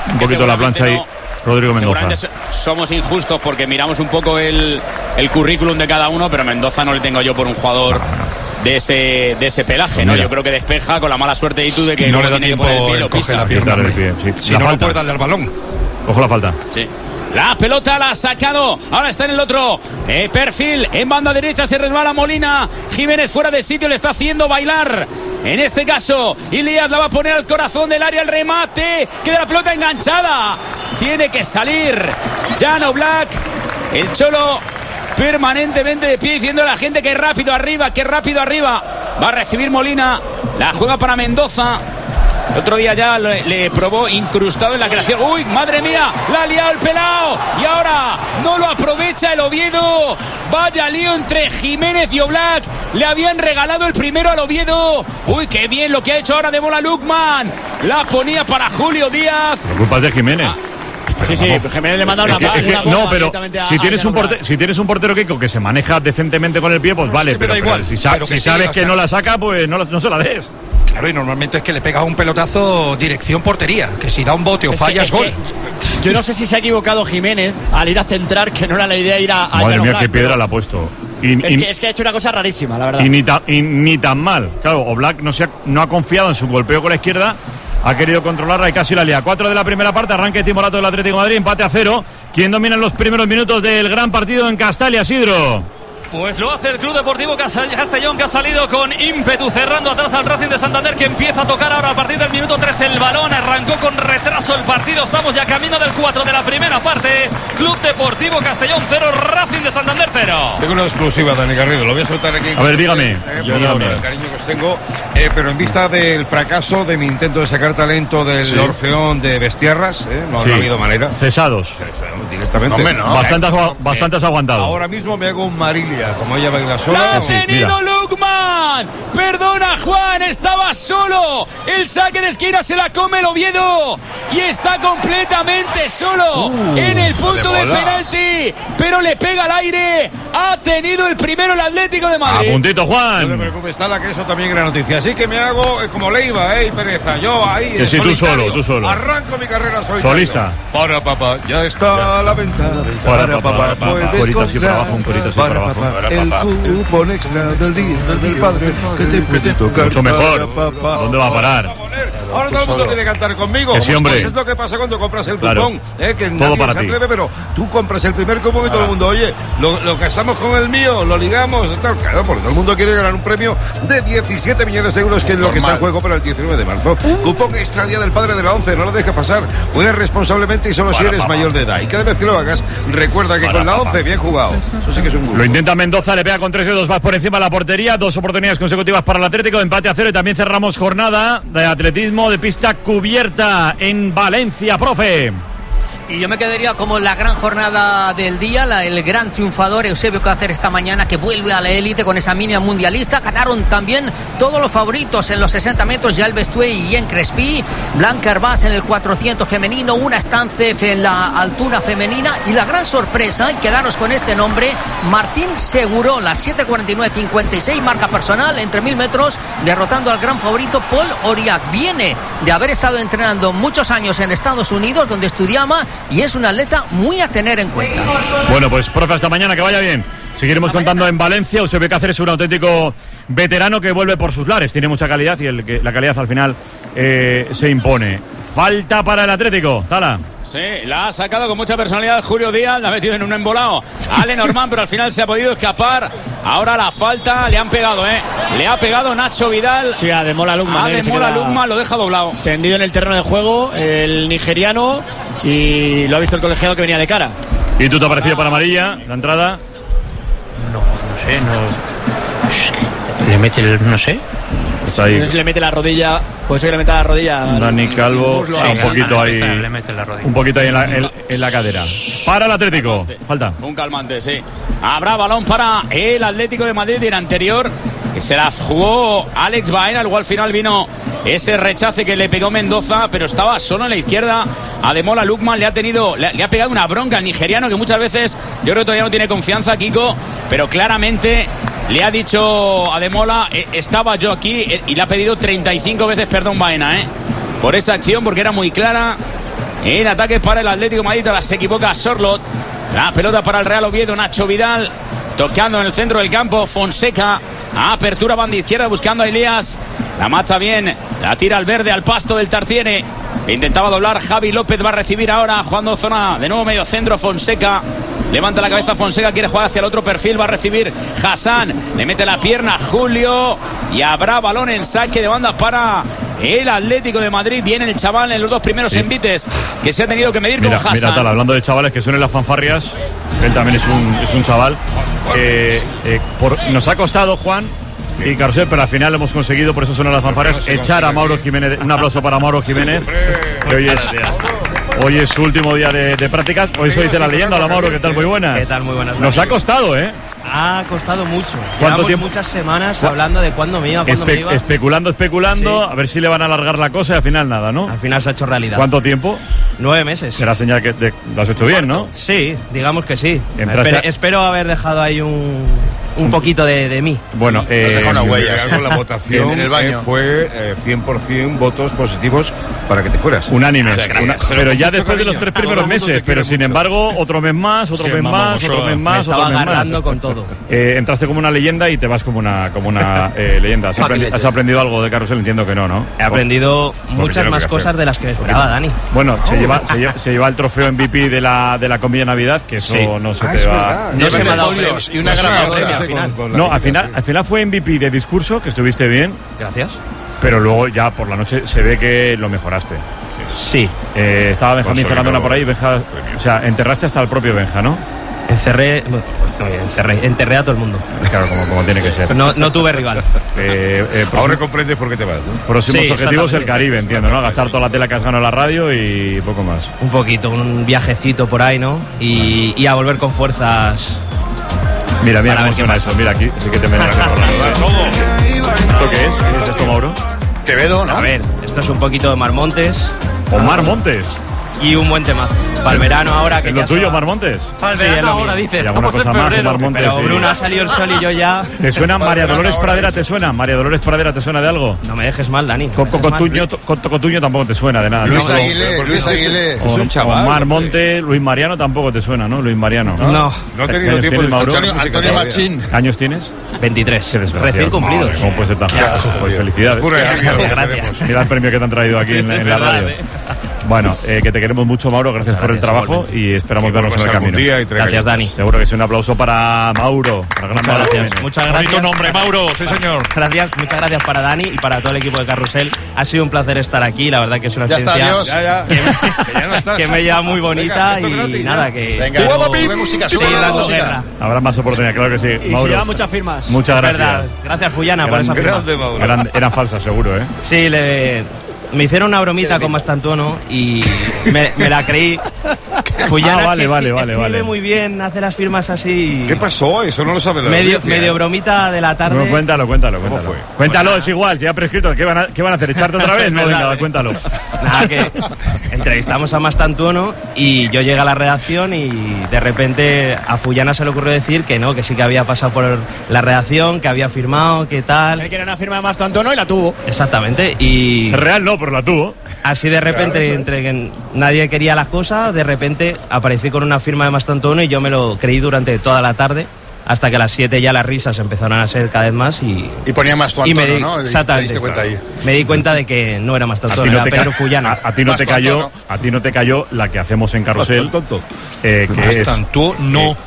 la plancha ahí. Rodrigo Mendoza. Seguramente somos injustos porque miramos un poco el currículum de cada uno, pero Mendoza no le tengo yo por un jugador de ese pelaje, ¿no? Yo creo que despeja con la mala suerte de tú de que no le da tiene tiempo que poner el pie, lo coge pisa. la pierna, si no puede darle al balón. Ojo la falta. Sí. La pelota la ha sacado. Ahora está en el otro perfil. En banda derecha se resbala Molina. Jiménez fuera de sitio, le está haciendo bailar. En este caso, Ilías la va a poner al corazón del área. El remate. Queda la pelota enganchada. Tiene que salir Jan Oblak. El Cholo permanentemente de pie diciendo a la gente que rápido arriba, que rápido arriba. Va a recibir Molina. La juega para Mendoza. El otro día ya le probó incrustado en la creación. ¡Uy, madre mía! ¡La ha liado el pelao! Y ahora no lo aprovecha el Oviedo. Vaya lío entre Jiménez y Oblak. Le habían regalado el primero al Oviedo. ¡Uy, qué bien lo que ha hecho ahora de bola Lukman! La ponía para Julio Díaz. La culpa es de Jiménez. Sí, Jiménez le manda una bomba. No, pero si tienes un portero que se maneja decentemente con el pie, pues vale, pero igual. Si sabes que no la saca, pues no se la des. Claro, y normalmente es que le pegas un pelotazo dirección portería, que si da un bote o fallas, gol. Yo no sé si se ha equivocado Jiménez al ir a centrar, que no era la idea ir a madre mía, qué piedra le ha puesto. Es que ha hecho una cosa rarísima, la verdad. Y ni tan mal. Claro, Oblak no ha confiado en su golpeo con la izquierda, ha querido controlarla y casi la lía. 4 de la primera parte, arranque timorato del Atlético de Madrid, empate a 0. ¿Quién domina en los primeros minutos del gran partido en Castalia, Isidro? Pues lo hace el Club Deportivo Castellón, que ha salido con ímpetu, cerrando atrás al Racing de Santander, que empieza a tocar ahora a partir del minuto 3 el balón. Arrancó con retraso el partido, estamos ya camino del 4 de la primera parte. Club Deportivo Castellón 0, Racing de Santander 0. Tengo una exclusiva, Dani Garrido, lo voy a soltar aquí. A ver, dígame. Por el cariño que os tengo, pero en vista del fracaso de mi intento de sacar talento del Orfeón de Bestiarras, no ha habido manera. Cesados. Directamente. No, bastantes aguantado. Ahora mismo me hago un Marilia, como ella baila sola. ¡La ha tenido Lukman! Perdona, Juan, estaba solo. El saque de esquina se la come el Oviedo y está completamente solo en el punto de penalti, pero le pega al aire. Ha tenido el primero el Atlético de Madrid. A puntito, Juan. No te preocupes, Tala, que eso también era noticia. Así que me hago como Leiva, y Pereza. Yo ahí. Que si tú solo. Arranco mi carrera solista. Para papá, ya está a la venta. Para papá, puedes comprar. Un corito así para abajo. El cupón extra del día del padre que te puede tocar. Mucho mejor. ¿Dónde va a parar? Ahora todo el mundo tiene que cantar conmigo. Que sí, hombre. Pues es lo que pasa cuando compras el Claro. cupón. Que Todo nadie para se ti. atreve, pero tú compras el primer cupón y todo el mundo, oye, lo casamos con el mío, lo ligamos, tal. Claro, porque todo el mundo quiere ganar un premio de 17 millones de euros, que es lo que está en juego para el 19 de marzo. Cupón extra Día del Padre de la 11, no lo dejes pasar. Juega responsablemente y solo si eres mayor de edad. Y cada vez que lo hagas, recuerda que con la 11, bien jugado. Eso sí que es un gol. Lo intenta Mendoza, le pega con 3-2, va por encima de la portería. 2 oportunidades consecutivas para el Atlético, empate a 0 y también cerramos jornada de atletismo de pista cubierta en Valencia, profe. Y yo me quedaría como la gran jornada del día, el gran triunfador Eusebio Cáceres esta mañana, que vuelve a la élite con esa mínima mundialista. Ganaron también todos los favoritos en los 60 metros, Yael Bestué y Jen Crespi. Blanca Herbás en el 400 femenino, una Stancef en la altura femenina. Y la gran sorpresa, y quedaros con este nombre, Martín Seguro, la 7:49.56, marca personal entre 1000 metros, derrotando al gran favorito Paul Oriac. Viene de haber estado entrenando muchos años en Estados Unidos, donde estudiaba, y es un atleta muy a tener en cuenta. Bueno, pues profe, hasta mañana, que vaya bien. Seguiremos contando en Valencia. Eusebio Cáceres es un auténtico veterano que vuelve por sus lares. Tiene mucha calidad y la calidad al final se impone. Falta para el Atlético, Tala. Sí, la ha sacado con mucha personalidad Julio Díaz, la ha metido en un embolado a Lenormand, pero al final se ha podido escapar. Ahora la falta, le han pegado, le ha pegado Nacho Vidal. Sí, a Ademola Lookman. Ademola Lookman lo deja doblado. Tendido en el terreno de juego, el nigeriano, y lo ha visto el colegiado que venía de cara. ¿Y tú te ha parecido para amarilla la entrada? No sé, le mete el, no sé. Está ahí. No sé si le mete la rodilla, puede ser que le meta la rodilla. Dani Calvo, un poquito ahí. Le mete la rodilla. Un poquito ahí en la cadera. Para el Atlético. Falta. Un calmante, sí. Habrá balón para el Atlético de Madrid, y en anterior que se la jugó Alex Baena. Luego al final vino ese rechace que le pegó Mendoza, pero estaba solo en la izquierda. Ademola Lookman le ha pegado una bronca al nigeriano, que muchas veces yo creo que todavía no tiene confianza, Kiko, pero claramente le ha dicho Ademola, estaba yo aquí, y le ha pedido 35 veces perdón Baena, por esa acción, porque era muy clara. En ataque para el Atlético de Madrid, ahora se equivoca Sorlot. La pelota para el Real Oviedo, Nacho Vidal tocando en el centro del campo. Fonseca, apertura banda izquierda buscando a Elías, la mata bien, la tira al verde, al pasto del Tartiere. Intentaba doblar Javi López, va a recibir ahora jugando zona de nuevo medio centro. Fonseca levanta la cabeza, Fonseca quiere jugar hacia el otro perfil, va a recibir Hassan, le mete la pierna Julio, y habrá balón en saque de banda para el Atlético de Madrid. Viene el chaval en los dos primeros envites que se ha tenido que medir con Hassan. Mira, tal, hablando de chavales que suenen las fanfarrias, él también es un chaval. Nos ha costado, Juan y Carcel, pero al final hemos conseguido, por eso suenan las fanfarrias, echar a Mauro Jiménez. Un aplauso para Mauro Jiménez, que hoy es su último día de prácticas. Hoy se dice la leyenda. Hola Mauro, ¿qué tal? Muy buenas. ¿Qué tal? Muy buenas. Nos ha costado, Ha costado mucho. ¿Cuánto Llevamos tiempo? muchas semanas hablando de cuándo me iba, Especulando, Sí. a ver si le van a alargar la cosa, y al final nada, ¿no? Al final se ha hecho realidad. ¿Cuánto tiempo? 9 meses. Será señal que lo has hecho bien, ¿no? Sí, digamos que sí. Entraste Espero haber dejado ahí un poquito de mí. Bueno, has dejado una huella. Con la votación en el baño. Fue 100% votos positivos para que te fueras. Unánimes. Gracias. Pero ya después de los 3 primeros meses. Pero sin embargo, otro mes más, otro mes más, otro mes más, estaba otro mes más. agarrando con todo. Entraste como una leyenda y te vas como una leyenda. ¿Has aprendido algo de Carrusel? Entiendo que no. He aprendido muchas más cosas de las que esperaba, Dani. Bueno, se lleva el trofeo MVP de la comida de Navidad, que eso Sí. no se te va. No se me ha dado y una grabadora. No, al final fue MVP de discurso, que estuviste bien. Gracias. Pero luego ya por la noche se ve que lo mejoraste. Sí. Estaba Benjamín Fernández por ahí, Benja, o sea, enterraste hasta el propio Benja, ¿no? Enterré a todo el mundo. Claro, como tiene que ser. No tuve rival. Ahora comprendes por qué te vas, ¿no? Próximos Sí, objetivos el exactamente. Caribe, entiendo, ¿no? Gastar toda la tela que has ganado en la radio y poco más. Un poquito, un viajecito por ahí, ¿no? Y a volver con fuerzas. Mira Para cómo ver qué suena pasa. eso. Mira, aquí sí que te mereces. ¿Esto qué es? ¿Qué es esto, Mauro? Quevedo, ¿no? A ver, esto es un poquito de Mar Montes. Omar Montes. y un buen tema. Para el verano ahora que... ¿Es lo tuyo, Mar Montes? Para el verano ahora, dices. Y alguna cosa más, Mar Montes. Pero Bruno, ha salido el sol y yo ya... ¿Te suena María Dolores Pradera? ¿Te suena? ¿María Dolores Pradera te suena de algo? No me dejes mal, Dani. Cotuño tampoco te suena de nada. Luis Aguilé. Es un chaval. Mar Montes, Luis Mariano tampoco te suena, ¿no? Luis Mariano. No he tenido tiempo de... Antonio Machín. ¿Qué años tienes? 23. Recién cumplidos. ¿Cómo puede ser tan fácil? Pues felicidades. Gracias. Mira el premio que te han traído aquí en la radio. Bueno, que te queremos mucho, Mauro. Gracias por el trabajo y esperamos vernos en el camino. Gracias, Dani. Seguro que es un aplauso para Mauro. Muchas gracias. Bonito nombre, Mauro. Sí, señor. Gracias, muchas gracias para Dani y para todo el equipo de Carrusel. Ha sido un placer estar aquí. La verdad que es una experiencia que me lleva muy bonita. Venga, y nada, que... Venga, sube música. Habrá más oportunidad, claro que sí. Y Mauro, si lleva muchas firmas. muchas gracias. Verdad. Gracias, Fullana, por esa firma. Eran falsas, seguro, ¿eh? Sí, me hicieron una bromita con Mastantuono y me la creí. Fullana escribe muy bien, hace las firmas así. ¿Qué pasó? Eso no lo sabe la medio bromita de la tarde. No, cuéntalo. ¿Cómo fue? Cuéntalo, es igual, si ya ha prescrito. ¿Qué van a hacer? ¿Echarte otra vez? No, venga, cuéntalo. Nada, que entrevistamos a Mastantuono y yo llegué a la redacción y de repente a Fullana se le ocurrió decir que no, que sí que había pasado por la redacción, que había firmado, que tal. Él quería una firma de Mastantuono y la tuvo. Exactamente. Y es real no, pero la tuvo. Así de repente, claro, entre que nadie quería las cosas, de repente aparecí con una firma de Mastantuono y yo me lo creí durante toda la tarde, hasta que a las 7 ya las risas empezaron a ser cada vez más y ponía Mastantuono, ¿no? Exactamente. Me di cuenta de que no era Mastantuono, era Pedro Fullana. A ti no te cayó la que hacemos en Carrusel, que Mastantuono.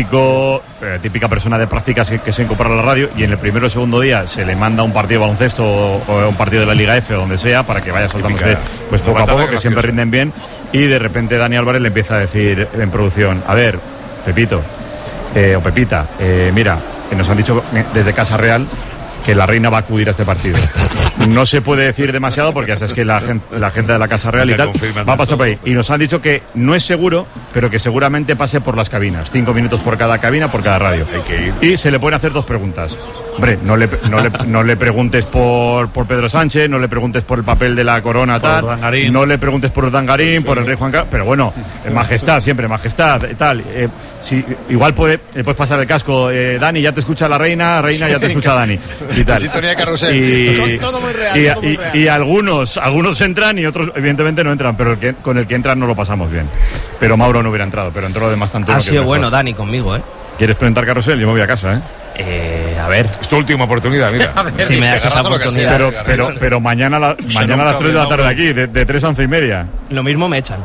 Típica persona de prácticas que se incorpora a la radio y en el primero o segundo día se le manda un partido de baloncesto o un partido de la Liga F o donde sea para que vaya soltándose pues poco a poco, que siempre rinden bien, y de repente Dani Álvarez le empieza a decir en producción: a ver, Pepito o Pepita, mira, nos han dicho desde Casa Real que la reina va a acudir a este partido. No se puede decir demasiado porque ya sabes que la gente de la Casa Real y tal va a pasar por ahí. Y nos han dicho que no es seguro, pero que seguramente pase por las cabinas. 5 minutos por cada cabina, por cada radio. Hay que ir. Y se le pueden hacer 2 preguntas. Hombre, no le preguntes por Pedro Sánchez, no le preguntes por el papel de la corona, tal. No le preguntes por Urdangarín, por el rey Juan Carlos. Pero bueno, majestad, siempre, majestad, tal. Si, igual puedes pasar el casco. Dani, ya te escucha la reina ya te escucha Dani. Y tal. Todo muy real, y algunos entran y otros evidentemente no entran, pero con el que entran no lo pasamos bien. Pero Mauro no hubiera entrado, pero entró lo demás tanto. Ha sido bueno Dani conmigo, ¿eh? ¿Quieres presentar Carrusel? Yo me voy a casa, a ver. Es tu última oportunidad, mira. Si me das esa oportunidad. Pero mañana a las 3 de la tarde aquí, de 3 a 11:30. Lo mismo me echan.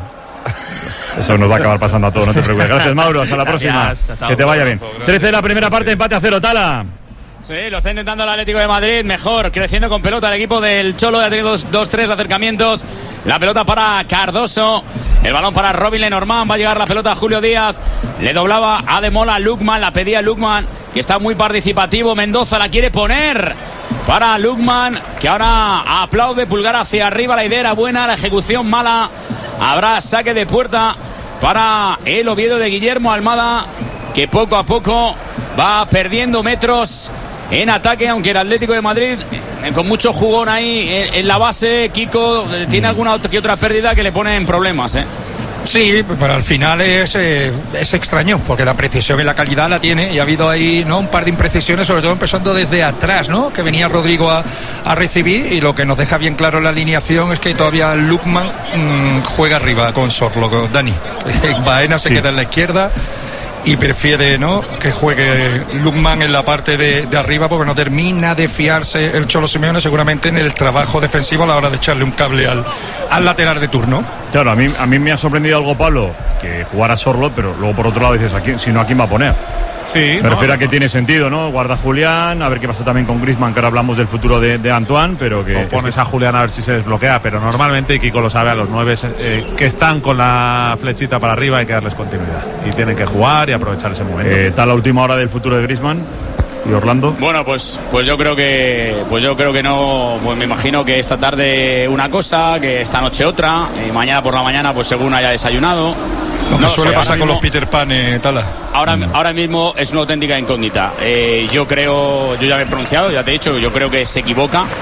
Eso nos va a acabar pasando a todos, no te preocupes. Gracias, Mauro, hasta la próxima. Chao. Que te vaya bien. 13 de la primera parte, empate a 0, Tala. Sí, lo está intentando el Atlético de Madrid, mejor, creciendo con pelota el equipo del Cholo, ya ha tenido 2-3 acercamientos. La pelota para Cardoso, el balón para Robin Lenormand, va a llegar la pelota a Julio Díaz, le doblaba a Demola, Lukman, la pedía Lukman, que está muy participativo. Mendoza la quiere poner para Lukman, que ahora aplaude, pulgar hacia arriba, la idea era buena, la ejecución mala. Habrá saque de puerta para el Oviedo de Guillermo Almada, que poco a poco va perdiendo metros en ataque, aunque el Atlético de Madrid con mucho jugón ahí en la base. Kiko tiene alguna que otra pérdida que le pone en problemas, Sí, pero al final es extraño, porque la precisión y la calidad la tiene, y ha habido ahí, ¿no?, un par de imprecisiones, sobre todo empezando desde atrás, ¿no?, que venía Rodrigo a recibir, y lo que nos deja bien claro la alineación es que todavía Lukman juega arriba con Sorlo, Dani. Baena se queda en la izquierda y prefiere, ¿no?, que juegue Lukman en la parte de arriba, porque no termina de fiarse el Cholo Simeone seguramente en el trabajo defensivo a la hora de echarle un cable al lateral de turno. Claro, a mí me ha sorprendido algo, Pablo, que jugara Sorlo, pero luego por otro lado dices, ¿a quién va a poner? Sí, me refiero a que tiene sentido, ¿no? Guarda a Julián, a ver qué pasa también con Griezmann, que ahora hablamos del futuro de Antoine, pero que... O pones a Julián a ver si se desbloquea, pero normalmente, y Kiko lo sabe, a los 9 que están con la flechita para arriba hay que darles continuidad. Y tienen que jugar y aprovechar ese momento. ¿Está la última hora del futuro de Griezmann y Orlando? Bueno, pues yo creo que no, pues me imagino que esta tarde una cosa, que esta noche otra, y mañana por la mañana pues según haya desayunado. Lo que suele pasar con los Peter Pan, Tala. Ahora mismo es una auténtica incógnita. Yo ya me he pronunciado, ya te he dicho, yo creo que se equivoca.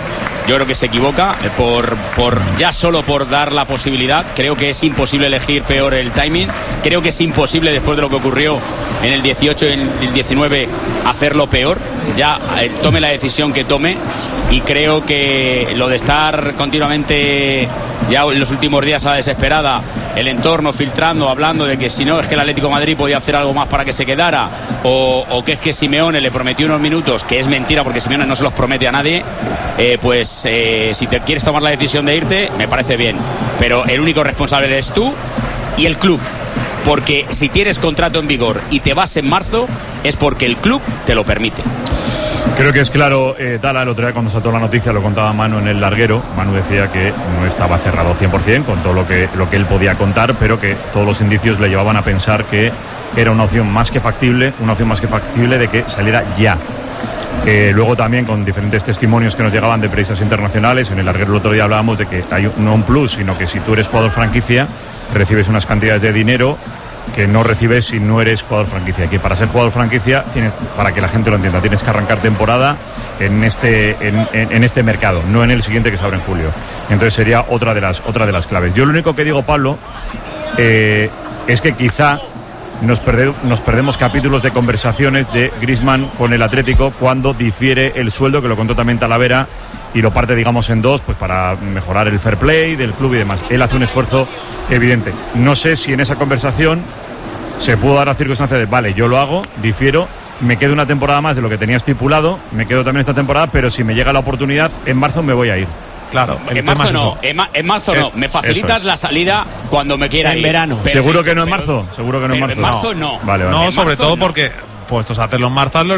Yo creo que se equivoca ya solo por dar la posibilidad. Creo que es imposible elegir peor el timing. Creo que es imposible, después de lo que ocurrió en el 18 y en el 19, hacerlo peor. Ya tome la decisión que tome, y creo que lo de estar continuamente ya en los últimos días a la desesperada, el entorno filtrando, hablando de que si no es que el Atlético de Madrid podía hacer algo más para que se quedara, o que es que Simeone le prometió unos minutos, que es mentira porque Simeone no se los promete a nadie, si te quieres tomar la decisión de irte, me parece bien, pero el único responsable eres tú y el club. Porque si tienes contrato en vigor y te vas en marzo, es porque el club te lo permite. Creo que es claro, Tala, el otro día cuando saltó la noticia, lo contaba Manu en el larguero. Manu decía que no estaba cerrado 100% con todo lo que él podía contar, pero que todos los indicios le llevaban a pensar que era una opción más que factible de que saliera ya. Luego también con diferentes testimonios que nos llegaban de periodistas internacionales, en el larguero el otro día hablábamos de que hay no un plus, sino que si tú eres jugador franquicia, recibes unas cantidades de dinero que no recibes si no eres jugador franquicia. Que para ser jugador franquicia, para que la gente lo entienda, tienes que arrancar temporada en este mercado, no en el siguiente que se abre en julio. Entonces sería otra de las claves. Yo lo único que digo, Pablo, es que quizá nos perdemos capítulos de conversaciones de Griezmann con el Atlético cuando difiere el sueldo, que lo contó también Talavera, y lo parte, digamos, en dos, pues para mejorar el fair play del club y demás. Él hace un esfuerzo evidente. No sé si en esa conversación se pudo dar la circunstancia de, vale, yo lo hago, difiero, me quedo una temporada más de lo que tenía estipulado, me quedo también esta temporada, pero si me llega la oportunidad, en marzo me voy a ir. Claro, en marzo no, me facilitas la salida cuando me quiera ir. En verano. ¿Seguro que no en marzo? ¿Seguro que no en marzo? En marzo no. Vale. No, sobre todo porque puestos a hacerlo en marzo,